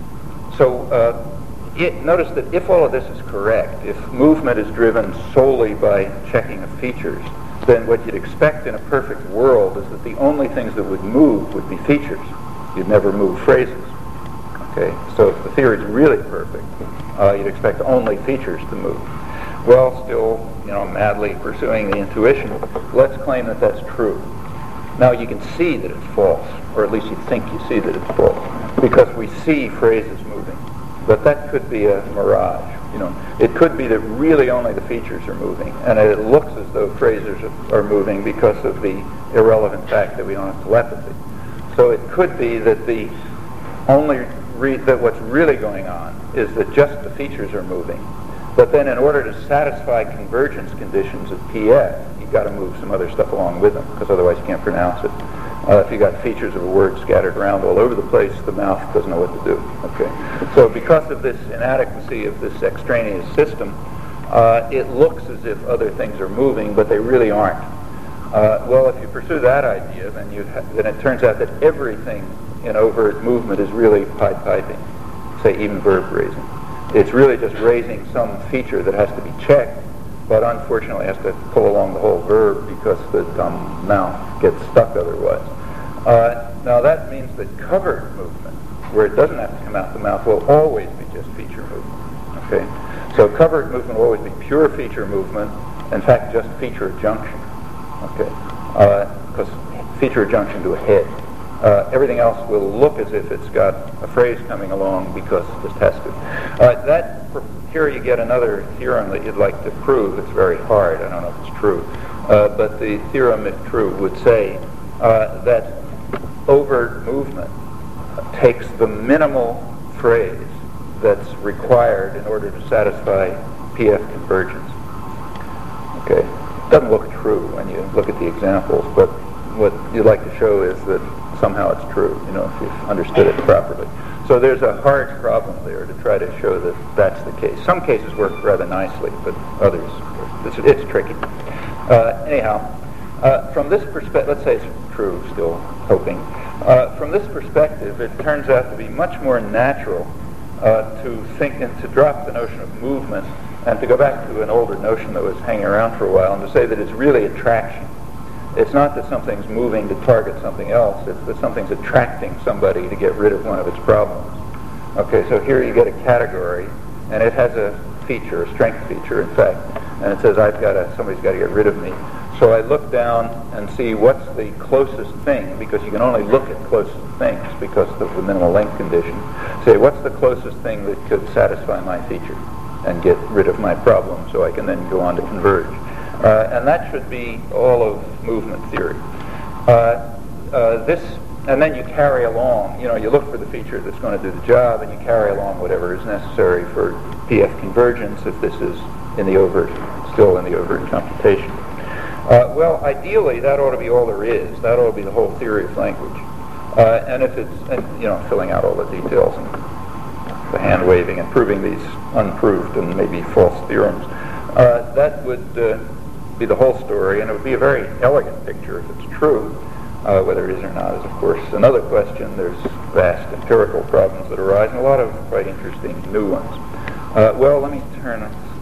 So uh, it, notice that if all of this is correct, if movement is driven solely by checking of features, then what you'd expect in a perfect world is that the only things that would move would be features. You'd never move phrases. Okay, so if the theory is really perfect, uh, you'd expect only features to move. Well, still, you know, madly pursuing the intuition, let's claim that that's true. Now you can see that it's false, or at least you think you see that it's false, because we see phrases moving. But that could be a mirage. You know, it could be that really only the features are moving, and it looks as though phrases are moving because of the irrelevant fact that we don't have telepathy. So it could be that the only re- that what's really going on is that just the features are moving. But then, in order to satisfy convergence conditions of P F, you've got to move some other stuff along with them, because otherwise you can't pronounce it. Uh, if you got features of a word scattered around all over the place, the mouth doesn't know what to do. Okay, so because of this inadequacy of this extraneous system, uh, it looks as if other things are moving, but they really aren't. Uh, well, if you pursue that idea, then you ha- then it turns out that everything in overt movement is really pied piping. Say even verb raising. It's really just raising some feature that has to be checked, but unfortunately has to pull along the whole verb because the dumb mouth gets stuck otherwise. Uh, now that means that covered movement, where it doesn't have to come out the mouth, will always be just feature movement. Okay, so covered movement will always be pure feature movement. In fact, just feature junction. Okay, because uh, feature junction to a head. Uh, everything else will look as if it's got a phrase coming along because it just has to. Uh, that here you get another theorem that you'd like to prove. It's very hard. I don't know if it's true, uh, but the theorem, if true, would say uh, that overt movement takes the minimal phrase that's required in order to satisfy P F convergence. Okay, it doesn't look true when you look at the examples, but what you'd like to show is that somehow it's true, you know, if you've understood it properly. So there's a hard problem there to try to show that that's the case. Some cases work rather nicely, but others, it's, it's tricky. Uh, anyhow, uh, from this perspective, let's say it's true, still hoping. Uh, from this perspective, it turns out to be much more natural uh, to think and to drop the notion of movement and to go back to an older notion that was hanging around for a while and to say that it's really attraction. It's not that something's moving to target something else. It's that something's attracting somebody to get rid of one of its problems. Okay, so here you get a category, and it has a feature, a strength feature, in fact, and it says I've got to, somebody's got to get rid of me. So I look down and see what's the closest thing, because you can only look at closest things because of the minimal length condition. Say, what's the closest thing that could satisfy my feature and get rid of my problem, so I can then go on to converge. Uh, and that should be all of movement theory. Uh, uh, this, and then you carry along, you know, you look for the feature that's going to do the job, and you carry along whatever is necessary for P F convergence if this is in the overt, still in the overt computation. Uh, well, ideally, that ought to be all there is. That ought to be the whole theory of language. Uh, and if it's, and, you know, filling out all the details and the hand waving and proving these unproved and maybe false theorems, uh, that would uh, be the whole story, and it would be a very elegant picture if it's true. Uh, whether it is or not is, of course, another question. There's vast empirical problems that arise, and a lot of quite interesting new ones. Uh, well, let me turn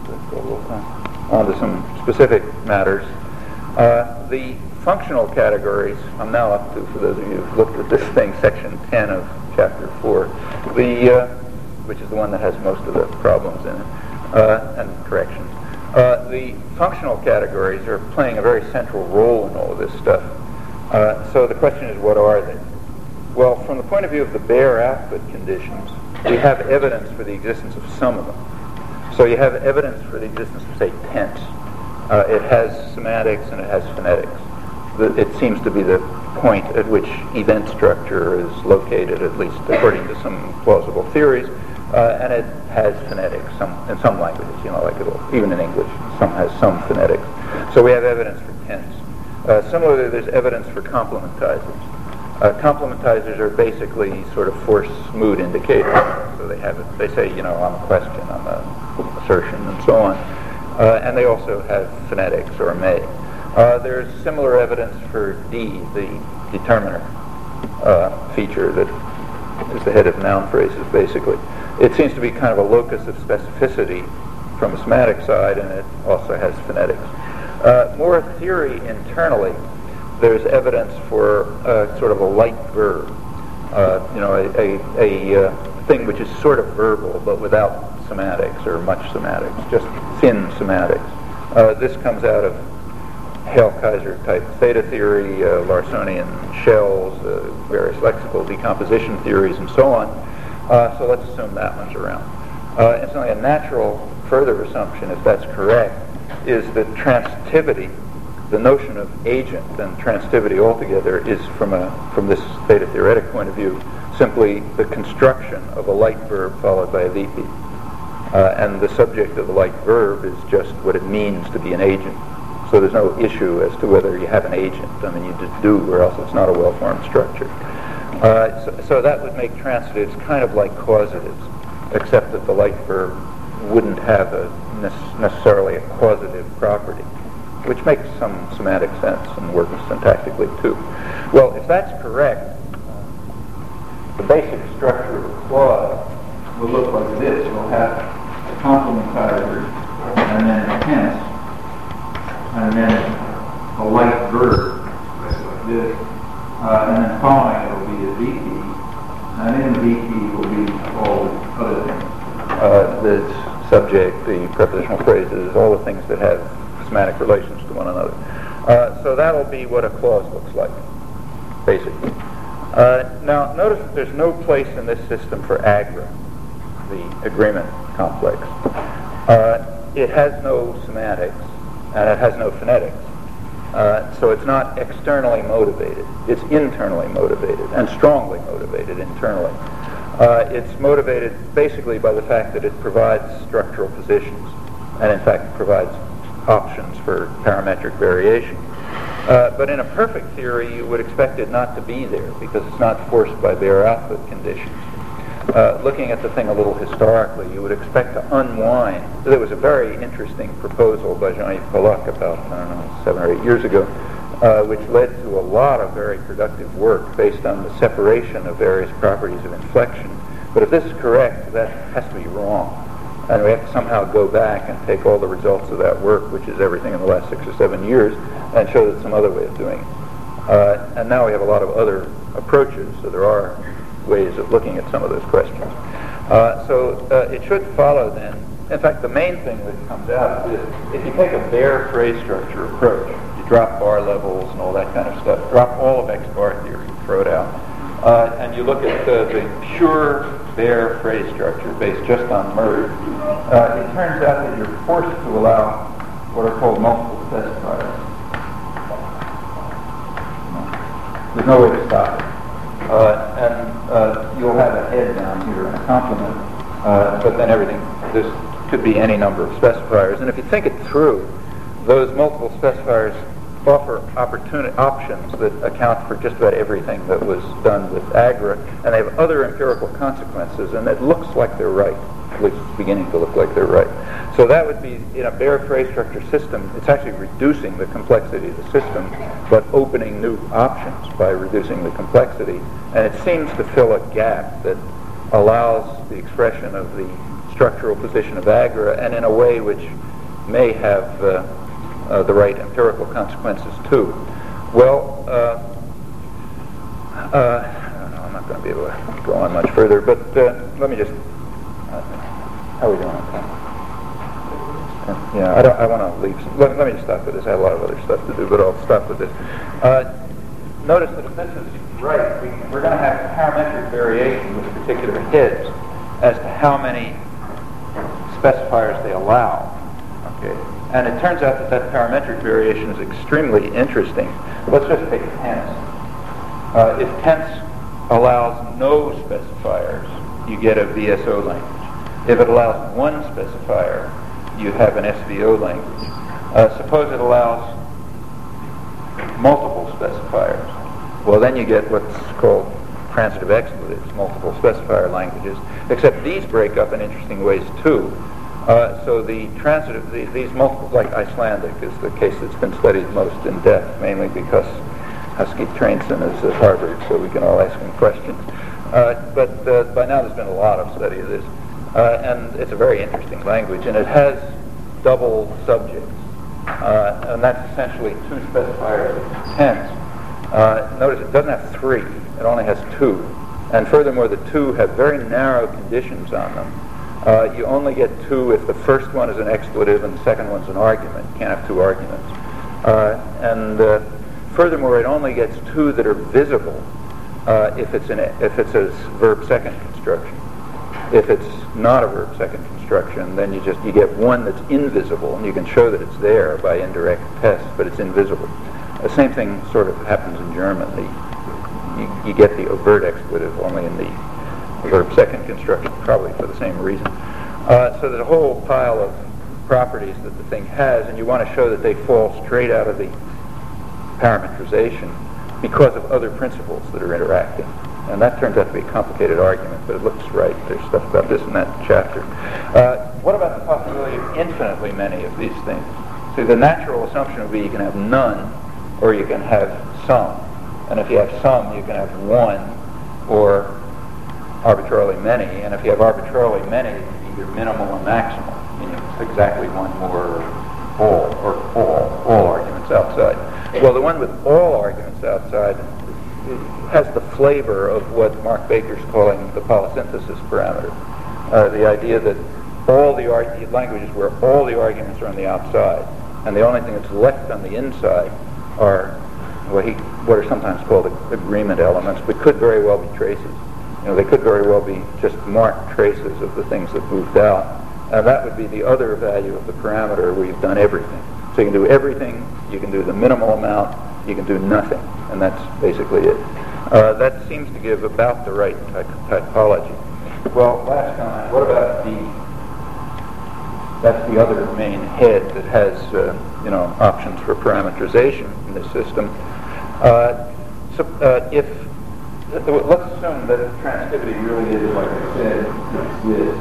on to some specific matters. Uh, the functional categories, I'm now up to, for those of you who've looked at this thing, section ten of chapter four, the, uh, which is the one that has most of the problems in it, uh, and corrections. Uh, the functional categories are playing a very central role in all of this stuff. Uh, so the question is, what are they? Well, from the point of view of the bare output conditions, we have evidence for the existence of some of them. So you have evidence for the existence of, say, tense. Uh, it has semantics and it has phonetics. The, it seems to be the point at which event structure is located, at least according to some plausible theories, uh, and it has phonetics some, in some languages, you know, like it'll, even in English, some has some phonetics. So we have evidence for tense. Uh, similarly, there's evidence for complementizers. Uh, complementizers are basically sort of force mood indicators. So they have it, they say, you know, I'm a question, I'm an assertion, and so on. Uh, and they also have phonetics, or may. Uh, there's similar evidence for D, the determiner uh, feature that is the head of noun phrases, basically. It seems to be kind of a locus of specificity from a semantic side, and it also has phonetics. Uh, more theory internally, there's evidence for uh, sort of a light verb, uh, you know, a, a, a uh, thing which is sort of verbal, but without semantics or much semantics, just thin semantics. Uh, this comes out of Hale-Kaiser type theta theory, uh, Larsonian shells, uh, various lexical decomposition theories, and so on. Uh, so let's assume that one's around. Uh, incidentally, a natural further assumption, if that's correct, is that transitivity, the notion of agent and transitivity altogether, is from a from this theta theoretic point of view simply the construction of a light verb followed by a V P. Uh, and the subject of the light verb is just what it means to be an agent. So there's no issue as to whether you have an agent. I mean, you just do, or else it's not a well-formed structure. Uh, so, so that would make transitives kind of like causatives, except that the light verb wouldn't have a ne- necessarily a causative property, which makes some semantic sense and works syntactically too. Well, if that's correct, the basic structure of a clause will look like this. You'll have a complementizer, and then a tense, and then a light verb, like this, uh, and then following it will be a V P, and in the V P will be all the other things. Uh, the subject, the prepositional phrases, all the things that have semantic relations to one another. Uh, so that'll be what a clause looks like, basically. Uh, now, notice that there's no place in this system for agra, the agreement complex. Uh, it has no semantics, and it has no phonetics. Uh, so it's not externally motivated. It's internally motivated, and strongly motivated internally. Uh, it's motivated basically by the fact that it provides structural positions, and in fact provides options for parametric variation. Uh, but in a perfect theory, you would expect it not to be there, because it's not forced by bare output conditions. Uh, looking at the thing a little historically, you would expect to unwind. There was a very interesting proposal by Jean-Yves Pollock about, I don't know, seven or eight years ago, uh, which led to a lot of very productive work based on the separation of various properties of inflection. But if this is correct, that has to be wrong. And we have to somehow go back and take all the results of that work, which is everything in the last six or seven years, and show that some other way of doing it. Uh, and now we have a lot of other approaches, so there are ways of looking at some of those questions. Uh, so uh, it should follow then. In fact, the main thing that comes out is if you take a bare phrase structure approach, you drop bar levels and all that kind of stuff, drop all of X bar theory, throw it out, uh, and you look at uh, the pure bare phrase structure based just on merge, uh, it turns out that you're forced to allow what are called multiple specifiers. There's no way to stop it. Uh, and uh, you'll have a head down here and a complement, uh, but then everything, this could be any number of specifiers. And if you think it through, those multiple specifiers offer opportunity options that account for just about everything that was done with Agra, and they have other empirical consequences, and it looks like they're right. At least it's beginning to look like they're right. So that would be, in a bare phrase structure system, it's actually reducing the complexity of the system, but opening new options by reducing the complexity. And it seems to fill a gap that allows the expression of the structural position of Agra, and in a way which may have uh, uh, the right empirical consequences too. Well, uh, uh, I don't know, I'm not going to be able to go on much further, but uh, let me just, uh, how are we doing on time? Uh, yeah, I, don't, I want to leave, some, let, let me just stop with this. I have a lot of other stuff to do, but I'll stop with this. Uh, notice that if this is right, we, we're going to have parametric variation with particular heads as to how many specifiers they allow. Okay, and it turns out that that parametric variation is extremely interesting. Let's just take tense. Uh, if tense allows no specifiers, you get a V S O language. If it allows one specifier, you have an S V O language. Uh, suppose it allows multiple specifiers. Well, then you get what's called transitive expletives, multiple specifier languages, except these break up in interesting ways too. Uh, so the transitive, the, these multiple, like Icelandic is the case that's been studied most in depth, mainly because Husky Trainson is at Harvard, so we can all ask him questions. Uh, but uh, by now there's been a lot of study of this. Uh, and it's a very interesting language, and it has double subjects. Uh, and that's essentially two specifiers of tense. Uh, notice it doesn't have three, it only has two. And furthermore, the two have very narrow conditions on them. Uh, you only get two if the first one is an expletive and the second one's an argument. You can't have two arguments. Uh, and uh, furthermore, it only gets two that are visible uh, if it's an, if it's a verb second construction. If it's not a verb second construction, then you just you get one that's invisible, and you can show that it's there by indirect tests, but it's invisible. The same thing sort of happens in German. The, you, you get the overt expletive only in the verb second construction, probably for the same reason. Uh, so there's a whole pile of properties that the thing has, and you want to show that they fall straight out of the parametrization because of other principles that are interacting. And that turns out to be a complicated argument, but it looks right. There's stuff about this in that chapter. Uh, what about the possibility of infinitely many of these things? See, the natural assumption would be you can have none, or you can have some. And if you have some, you can have one, or arbitrarily many. And if you have arbitrarily many, it's either minimal and maximal, meaning it's exactly one more, or all, or all, all arguments outside. Well, the one with all arguments outside has the flavor of what Mark Baker's calling the polysynthesis parameter. Uh, the idea that all the arg- languages where all the arguments are on the outside, and the only thing that's left on the inside are what, he, what are sometimes called agreement elements, but could very well be traces. You know, they could very well be just marked traces of the things that moved out. And that would be the other value of the parameter where you've done everything. So you can do everything, you can do the minimal amount, you can do nothing, and that's basically it. Uh, that seems to give about the right ty- typology. Well, last comment, what about the, that's the other main head that has, uh, you know, options for parameterization in this system. Uh, so uh, if, let's assume that transitivity really is, like I said, it's this.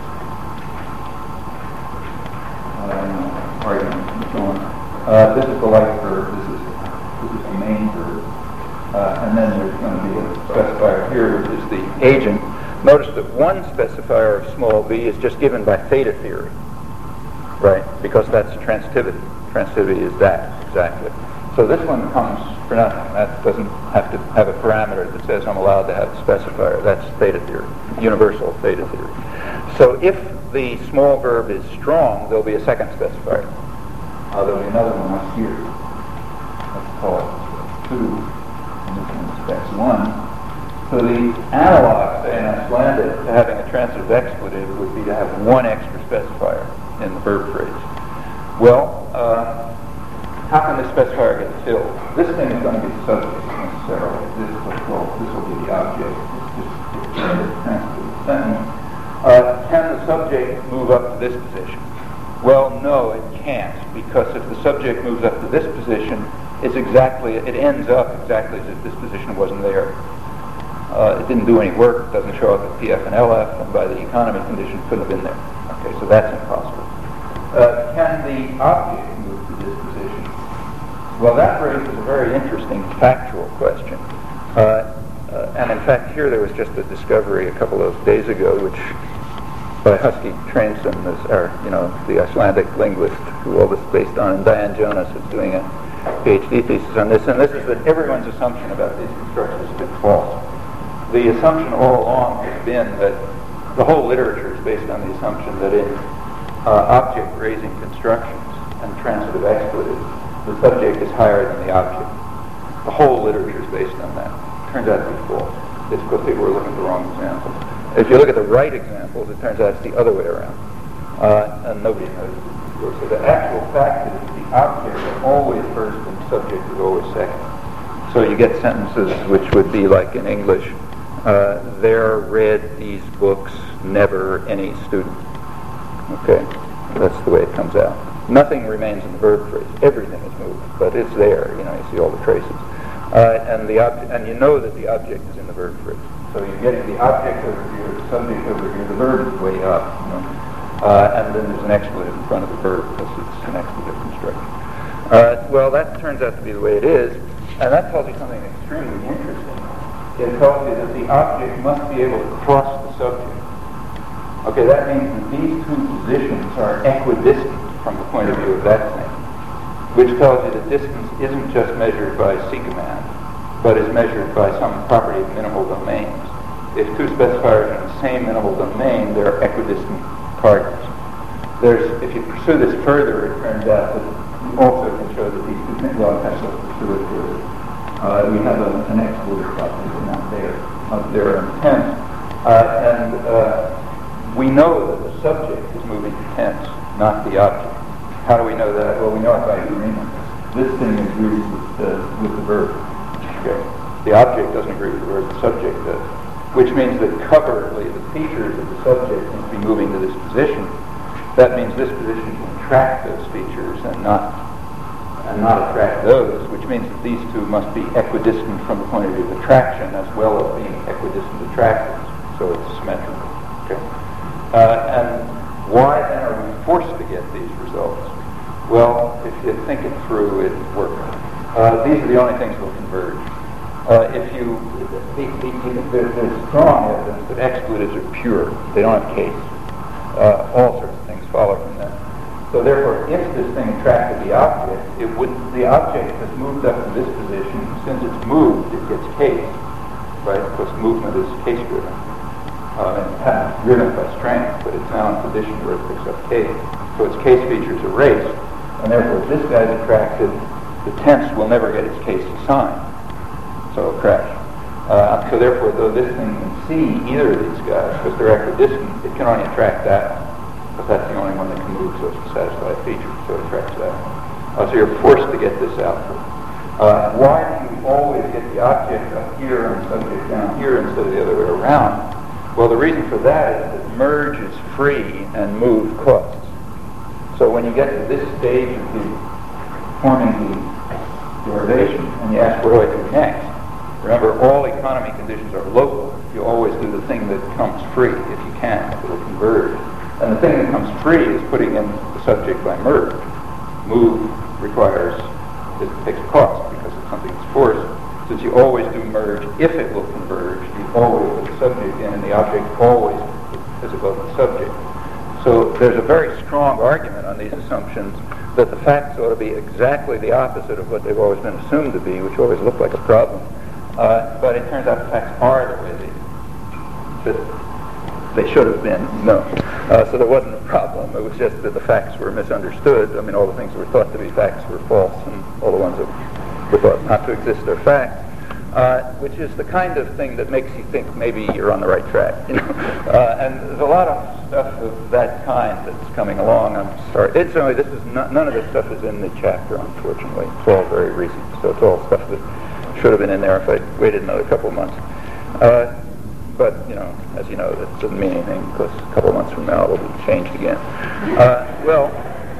Uh, arguments and so on. Uh, this is the like verb, this is This is the main verb, uh, and then there's going to be a specifier here, which is the agent. Notice that one specifier of small v is just given by theta theory, right? Because that's transitivity. Transitivity is that, exactly. So this one comes for nothing. That doesn't have to have a parameter that says I'm allowed to have a specifier. That's theta theory, universal theta theory. So if the small verb is strong, there'll be a second specifier. Uh, there'll be another one up here. Let's call it two, and this one's that's one. So the analog, say, in Icelandic to having a transitive expletive would be to have one extra specifier in the verb phrase. Well, uh, how can this specifier get filled? This thing is going to be the subject necessarily. This is what's called, this will be the object. It's just it's a transitive sentence. Uh, can the subject move up to this position? Well, no, it can't, because if the subject moves up to this position, it's exactly, it ends up exactly as if this position wasn't there. Uh, it didn't do any work, it doesn't show up at P F and L F, and by the economy condition, it couldn't have been there. Okay, so that's impossible. Uh, can the object move to this position? Well, that raises a very interesting factual question. Uh, uh, and in fact, here there was just a discovery a couple of days ago, which by Husky Trainson, is our, you know, the Icelandic linguist who all this is based on, and Diane Jonas is doing a PhD thesis on this, and this is that everyone's assumption about these constructions has been false. The assumption all along has been that the whole literature is based on the assumption that in uh, object-raising constructions and transitive expletives, the subject is higher than the object. The whole literature is based on that. It turns out to be false. It's because people were looking at the wrong examples. If you look at the right examples, it turns out it's the other way around. Uh, and nobody knows. So the actual fact is the object is always first and the subject is always second. So you get sentences which would be like in English, uh, there read these books, never any student. Okay, that's the way it comes out. Nothing remains in the verb phrase. Everything is moved, but it's there. You know, you see all the traces. Uh, and the ob- and you know that the object is in the verb phrase. So you're getting the object over here, the subject over here, the verb is way up. You know? uh, and then there's an expletive in front of the verb because it's an expletive construction. Uh, well, that turns out to be the way it is, and that tells you something extremely interesting. It tells you that the object must be able to cross the subject. Okay, that means that these two positions are equidistant from the point of view of that thing, which tells you that distance isn't just measured by C-command, but is measured by some property of minimal domains. If two specifiers are in the same minimal domain, they're equidistant parties. There's, if you pursue this further, it turns out that you also can show that these two, well, let's pursue it further. Uh, we have a, an expletive property, but not there. Uh, they're intense. Uh, and uh, we know that the subject is moving to tense, not the object. How do we know that? Well, we know it by agreement. This thing agrees with the, with the verb. Okay. The object doesn't agree with the verb, the subject does. Which means that covertly, the features of the subject must be moving to this position. That means this position can track those features and not and not attract those, which means that these two must be equidistant from the point of view of attraction as well as being equidistant attractors. So it's symmetrical. Okay. Uh, and why then are we forced to get these results? Well, if you think it through, it works. Uh, these are the only things that will converge. Uh, if you, the, the, the, there's, there's strong evidence that expletives are pure. They don't have case. Uh, all sorts of things follow from that. So therefore, if this thing attracted the object, it would, the object has moved up to this position. Since it's moved, it gets case, right? Because movement is case-driven. Uh, and it's driven by strength, but it's now in a position where it picks up case. So its case features erased, and therefore if this guy's attracted, the tense will never get its case assigned. So it'll crash. Uh, so therefore, though this thing can see either of these guys, because they're equidistant, it can only attract that, but that's the only one that can move so as to satisfy a feature, so it attracts that one. Uh, so you're forced to get this output. Uh, why do you always get the object up here and the subject down here instead of the other way around? Well, the reason for that is that merge is free and move costs. So when you get to this stage of the forming the derivation, and you ask, what do I do next? Remember, all economy conditions are local. You always do the thing that comes free, if you can, if it will converge. And the thing that comes free is putting in the subject by merge. Move requires, it takes a cost because it's something that's forced. Since you always do merge, if it will converge, you always put the subject in, and the object always is above the subject. So there's a very strong argument on these assumptions that the facts ought to be exactly the opposite of what they've always been assumed to be, which always looked like a problem. Uh, but it turns out the facts are the way they, that they should have been. No. Uh, so there wasn't a problem. It was just that the facts were misunderstood. I mean, all the things that were thought to be facts were false, and all the ones that were thought not to exist are facts. Uh, which is the kind of thing that makes you think maybe you're on the right track. You know? uh, and there's a lot of stuff of that kind that's coming along. I'm sorry. It's only, this is not, none of this stuff is in the chapter, unfortunately. It's all very recent, so it's all stuff that should have been in there if I waited another couple of months. Uh, but, you know, as you know, that doesn't mean anything, because a couple of months from now it'll be changed again. Uh, well,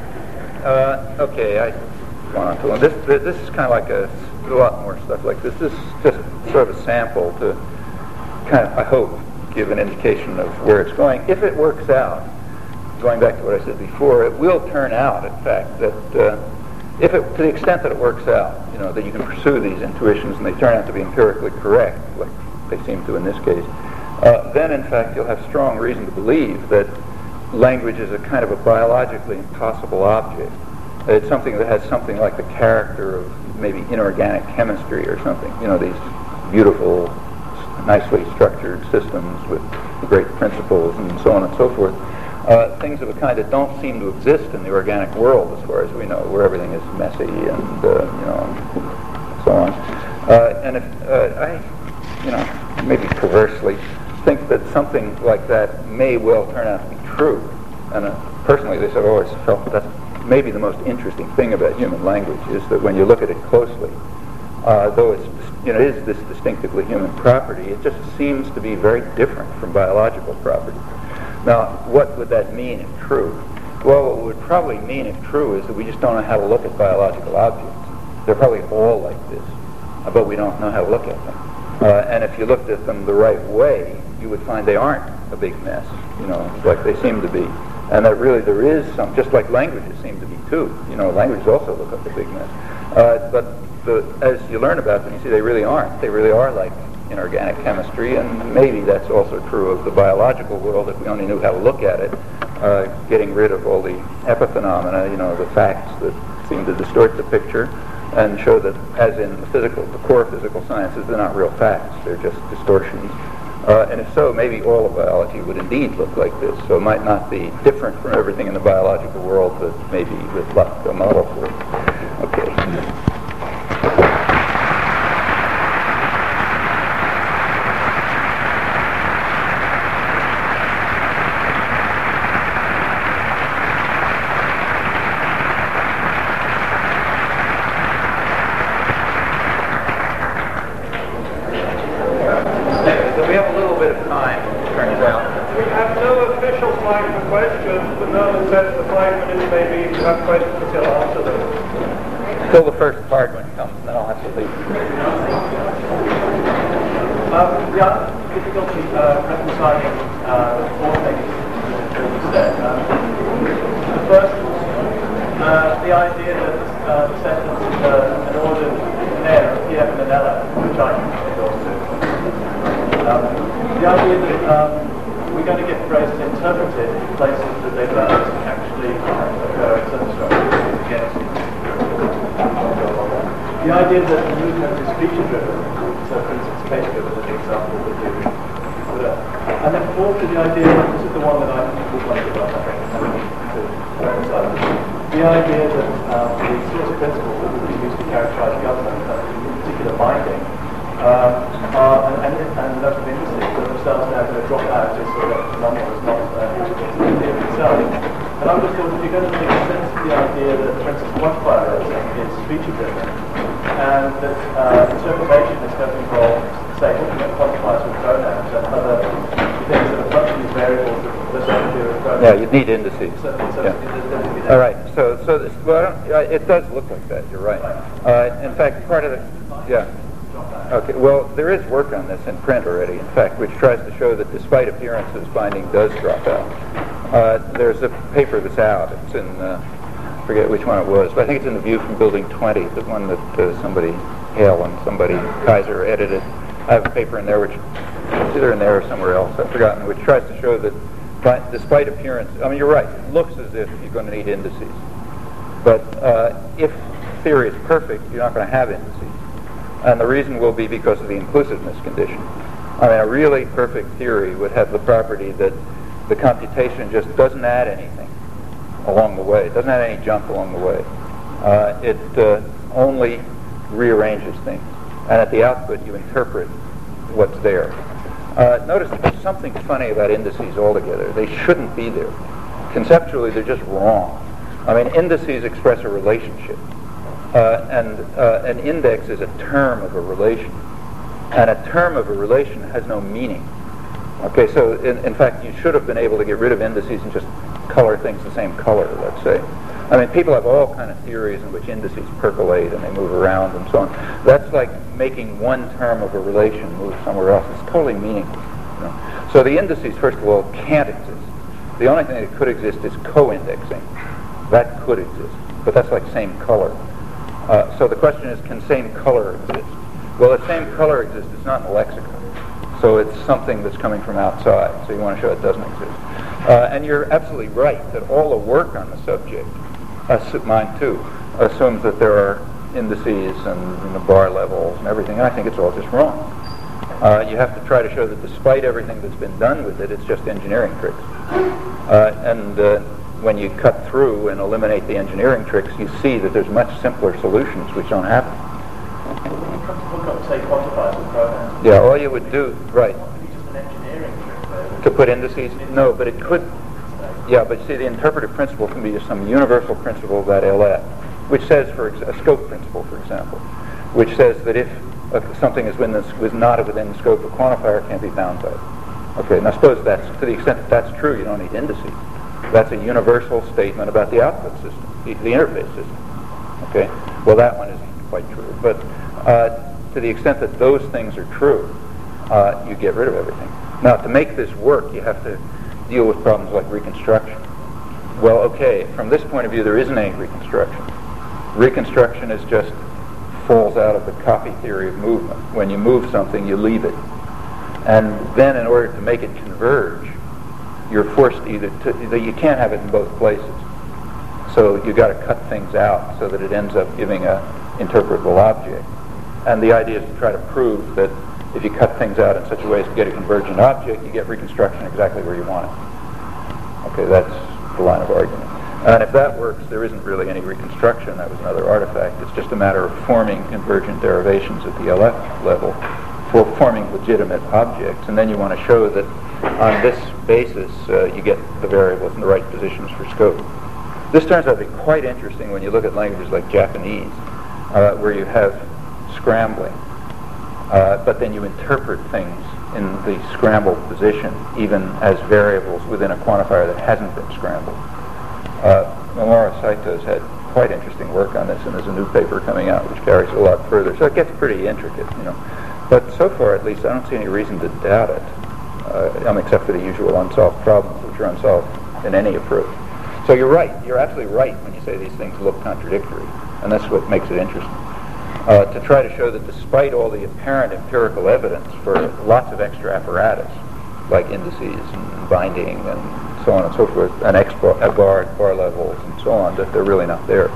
uh, okay, I gone on to one. This, this is kind of like a a lot more stuff like this. This is just sort of a sample to kind of, I hope, give an indication of where it's going. If it works out, going back to what I said before, it will turn out, in fact, that uh, if it, to the extent that it works out, you know, that you can pursue these intuitions and they turn out to be empirically correct, like they seem to in this case, uh, then in fact you'll have strong reason to believe that language is a kind of a biologically impossible object. It's something that has something like the character of maybe inorganic chemistry or something. You know, these beautiful, nicely structured systems with great principles and so on and so forth. Uh, things of a kind that don't seem to exist in the organic world, as far as we know, where everything is messy and uh, you know, and so on. Uh, and if uh, I, you know, maybe perversely think that something like that may well turn out to be true, and uh, personally, this I've always felt that that's maybe the most interesting thing about human language is that when you look at it closely, uh, though it's, you know, it is this distinctively human property, it just seems to be very different from biological property. Now, what would that mean if true? Well, what it would probably mean if true is that we just don't know how to look at biological objects. They're probably all like this, but we don't know how to look at them. Uh, and if you looked at them the right way, you would find they aren't a big mess, you know, like they seem to be. And that really there is some, just like languages seem to be too. You know, languages also look like a big mess. Uh, but the, as you learn about them, you see they really aren't. They really are like inorganic chemistry, and maybe that's also true of the biological world if we only knew how to look at it, uh, getting rid of all the epiphenomena, you know, the facts that seem to distort the picture, and show that, as in the physical, the core physical sciences, they're not real facts, they're just distortions. Uh, and if so, maybe all of biology would indeed look like this, so it might not be different from everything in the biological world, but maybe with luck a model for it. Okay. Till the first part when it comes, and then I'll have to leave. Um, the other difficulty uh, reconciling uh, four things that you said. Um, the first was uh, the idea that uh, the sentence uh, an ordered air of P F and Anella, which I endorse to. Um, the idea that um, we're going to get phrases interpreted in places that they don't actually occur in certain structures against. The idea that the movement is feature-driven, so for instance, case-driven is an example that you put up. And then fourthly, the idea, this is the one that I was wondering about, I think, to reconcile. The idea that um, the sorts of principles that would be used to characterize government, uh, in particular binding, um, are, and, and, and local indices that themselves now going to drop out as sort of phenomenal, as not uh, in itself. And I would have thought if you're going to make sense of the idea that, for instance, quantifier is feature-driven, and that uh, interpretation is going to involve, say, looking at quantifiers with pronouns and other things that are functionally variables that don't do with pronouns. Yeah, you need indices. So, so yeah. All right. So, so this, well, it does look like that. You're right. Uh, in fact, part of the, yeah. Okay. Well, there is work on this in print already. In fact, which tries to show that despite appearances, binding does drop out. Uh, there's a paper that's out. It's in. Uh, I forget which one it was, but I think it's in the View from Building twenty, the one that uh, somebody, Hale and somebody, Kaiser, edited. I have a paper in there, which it's either in there or somewhere else, I've forgotten, which tries to show that by, despite appearance, I mean, you're right, it looks as if you're going to need indices. But uh, if theory is perfect, you're not going to have indices. And the reason will be because of the inclusiveness condition. I mean, a really perfect theory would have the property that the computation just doesn't add anything along the way. It doesn't add any junk along the way. Uh, it uh, only rearranges things. And at the output, you interpret what's there. Uh, notice that there's something funny about indices altogether. They shouldn't be there. Conceptually, they're just wrong. I mean, indices express a relationship. Uh, and uh, an index is a term of a relation. And a term of a relation has no meaning. Okay, so in, in fact, you should have been able to get rid of indices and just color things the same color, let's say. I mean, people have all kind of theories in which indices percolate and they move around and so on. That's like making one term of a relation move somewhere else. It's totally meaningless. You know? So the indices, first of all, can't exist. The only thing that could exist is co-indexing. That could exist, but that's like same color. Uh, so the question is, can same color exist? Well, if same color exists, it's not in the lexicon. So it's something that's coming from outside. So you want to show it doesn't exist. Uh, and you're absolutely right that all the work on the subject, uh, mine too, assumes that there are indices and, and the bar levels and everything. And I think it's all just wrong. Uh, you have to try to show that despite everything that's been done with it, it's just engineering tricks. Uh, and uh, when you cut through and eliminate the engineering tricks, you see that there's much simpler solutions which don't happen. Say quantifiers with pronouns. Yeah, all you would do, right. Could be just an engineering trick there. To put indices? No, but it could. Yeah, but see, the interpretive principle can be just some universal principle about L F, which says, for ex- a scope principle, for example, which says that if uh, something is, within the, is not within the scope of a quantifier, it can't be bound by it. Okay, now suppose that's, to the extent that that's true, you don't need indices. That's a universal statement about the output system, the, the interface system. Okay, well that one isn't quite true, but uh, to the extent that those things are true, uh, you get rid of everything. Now, to make this work, you have to deal with problems like reconstruction. Well, okay, from this point of view, there isn't any reconstruction. Reconstruction is just falls out of the copy theory of movement. When you move something, you leave it. And then in order to make it converge, you're forced either to, you can't have it in both places. So you've got to cut things out so that it ends up giving a interpretable object. And the idea is to try to prove that if you cut things out in such a way as to get a convergent object, you get reconstruction exactly where you want it. Okay, that's the line of argument. And if that works, there isn't really any reconstruction. That was another artifact. It's just a matter of forming convergent derivations at the L F level for forming legitimate objects. And then you want to show that on this basis, uh, you get the variables in the right positions for scope. This turns out to be quite interesting when you look at languages like Japanese, uh, where you have scrambling, uh, but then you interpret things in the scrambled position even as variables within a quantifier that hasn't been scrambled. Uh, Mamoru Saito's had quite interesting work on this, and there's a new paper coming out which carries it a lot further. So it gets pretty intricate, you know. But so far, at least, I don't see any reason to doubt it, uh, um, except for the usual unsolved problems, which are unsolved in any approach. So you're right. You're absolutely right when you say these things look contradictory, and that's what makes it interesting. Uh, to try to show that despite all the apparent empirical evidence for lots of extra apparatus, like indices and binding and so on and so forth, and X bar, bar, bar levels and so on, that they're really not there.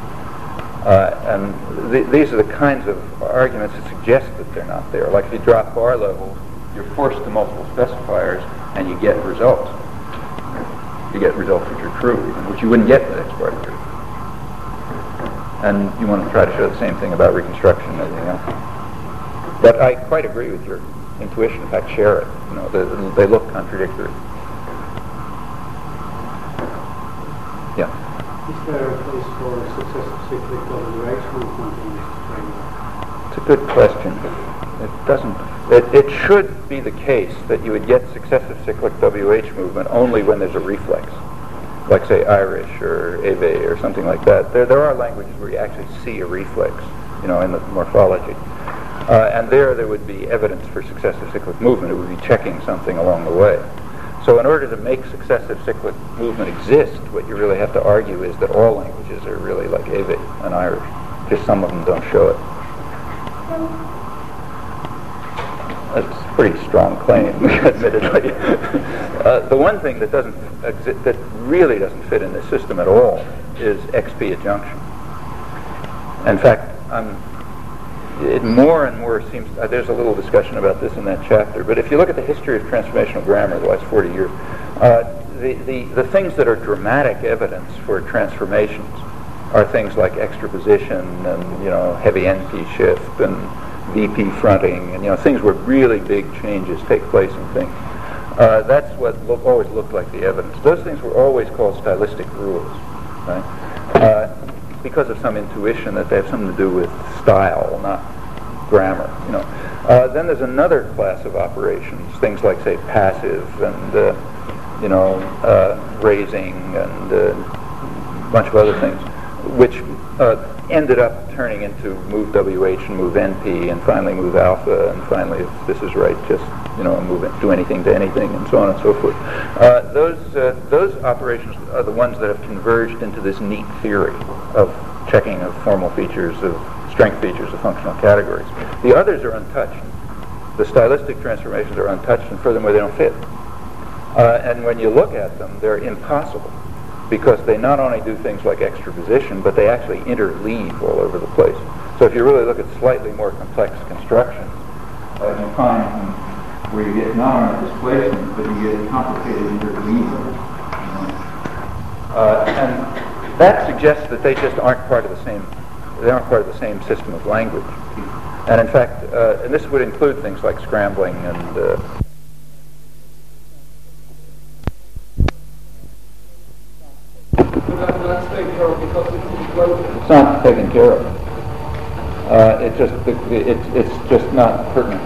Uh, and th- these are the kinds of arguments that suggest that they're not there. Like if you drop bar levels, you're forced to multiple specifiers, and you get results. You get results which are true, even, which you wouldn't get with X bar theory. And you want to try to show the same thing about reconstruction and everything else. But I quite agree with your intuition. In fact, share it. You know, they, they look contradictory. Yeah. Is there a place for a successive cyclic W H movement in this framework? It's a good question. It doesn't. It, it should be the case that you would get successive cyclic W H movement only when there's a reflex, like say Irish or Ave or something like that. There, there are languages where you actually see a reflex, you know, in the morphology, uh, and there there would be evidence for successive cyclic movement. It would be checking something along the way. So in order to make successive cyclic movement exist, what you really have to argue is that all languages are really like Ave and Irish. Just some of them don't show it. That's a pretty strong claim, admittedly. uh, the one thing that doesn't exist, that really doesn't fit in this system at all is X P adjunction. In fact, I'm it more and more seems, uh, there's a little discussion about this in that chapter, but if you look at the history of transformational grammar the last forty years, uh, the, the, the things that are dramatic evidence for transformations are things like extraposition and, you know, heavy N P shift and V P fronting, and, you know, things where really big changes take place in things. Uh, that's what look, always looked like the evidence. Those things were always called stylistic rules, right? Uh, because of some intuition that they have something to do with style, not grammar, you know. Uh, then there's another class of operations, things like, say, passive and, uh, you know, uh, raising and uh, a bunch of other things, which uh, ended up turning into move W H and move N P and finally move alpha and finally, if this is right, just, you know, move it, do anything to anything and so on and so forth. Uh, those, uh, those operations are the ones that have converged into this neat theory of checking of formal features, of strength features of functional categories. The others are untouched. The stylistic transformations are untouched, and furthermore, they don't fit. Uh, and when you look at them, they're impossible, because they not only do things like extraposition, but they actually interleave all over the place. So if you really look at slightly more complex constructions, uh, you find where you get not only displacement, but you get complicated interleaving. Uh, and that suggests that they just aren't part of the same, they aren't part of the same system of language. And in fact, uh, and this would include things like scrambling and uh, it's not taken care of. Uh, it just it, it, it's just not pertinent.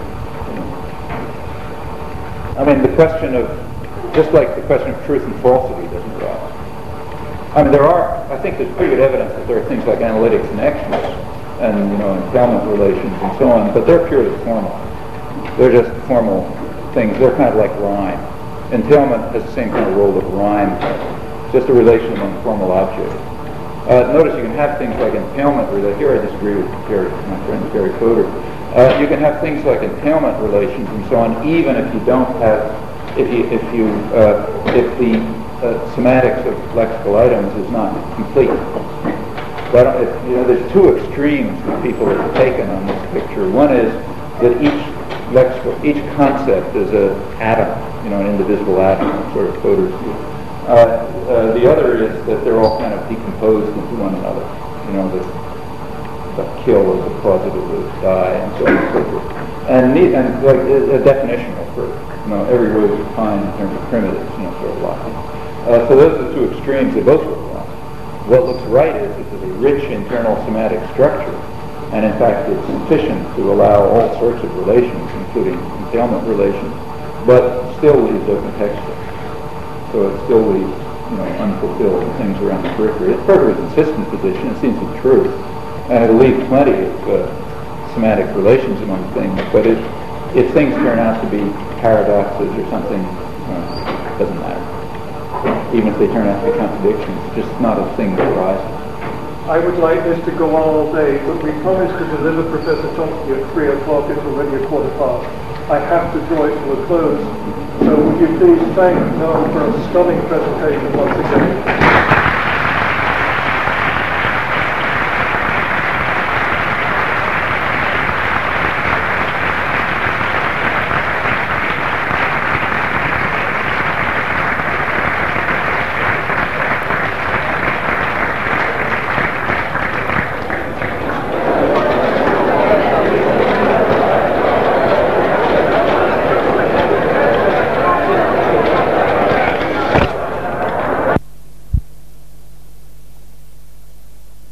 I mean, the question of, just like the question of truth and falsity doesn't arise. I mean, there are, I think there's pretty good evidence that there are things like analytics and Xmas and, you know, entailment relations and so on, but they're purely formal. They're just formal things. They're kind of like rhyme. Entailment has the same kind of role that rhyme has. Just a relation among formal objects. Uh, notice you can have things like entailment relations. Here I disagree with Gary, my friend Gary Fodor. Uh, you can have things like entailment relations and so on, even if you don't have, if you, if you, uh, if the uh, semantics of lexical items is not complete. But if, you know, there's two extremes that people have taken on this picture. One is that each lexical, each concept is an atom, you know, an indivisible atom, sort of Fodor's view. Uh, uh, the other is that they're all kind of decomposed into one another. You know, the, the kill is a causative of die, and so on and so forth. And, ne- and like a, a definitional for, you know, every word is defined in terms of primitives, you know, sort of locking. Uh, so those are the two extremes. They both look wrong. What looks right is that there's a rich internal semantic structure, and in fact it's sufficient to allow all sorts of relations, including entailment relations, but still leaves open texture. So it still leaves, you know, unfulfilled things around the periphery. It's a perfectly consistent position. It seems to be true, and it'll leave plenty of uh, semantic relations among things. But if if things turn out to be paradoxes or something, uh, it doesn't matter. Even if they turn out to be contradictions, it's just not a thing that arises. I would like this to go on all day, but we promised to deliver Professor Chomsky at three o'clock. It's already a quarter past. I have to draw it to a close. So would you please thank Noel for a stunning presentation once again.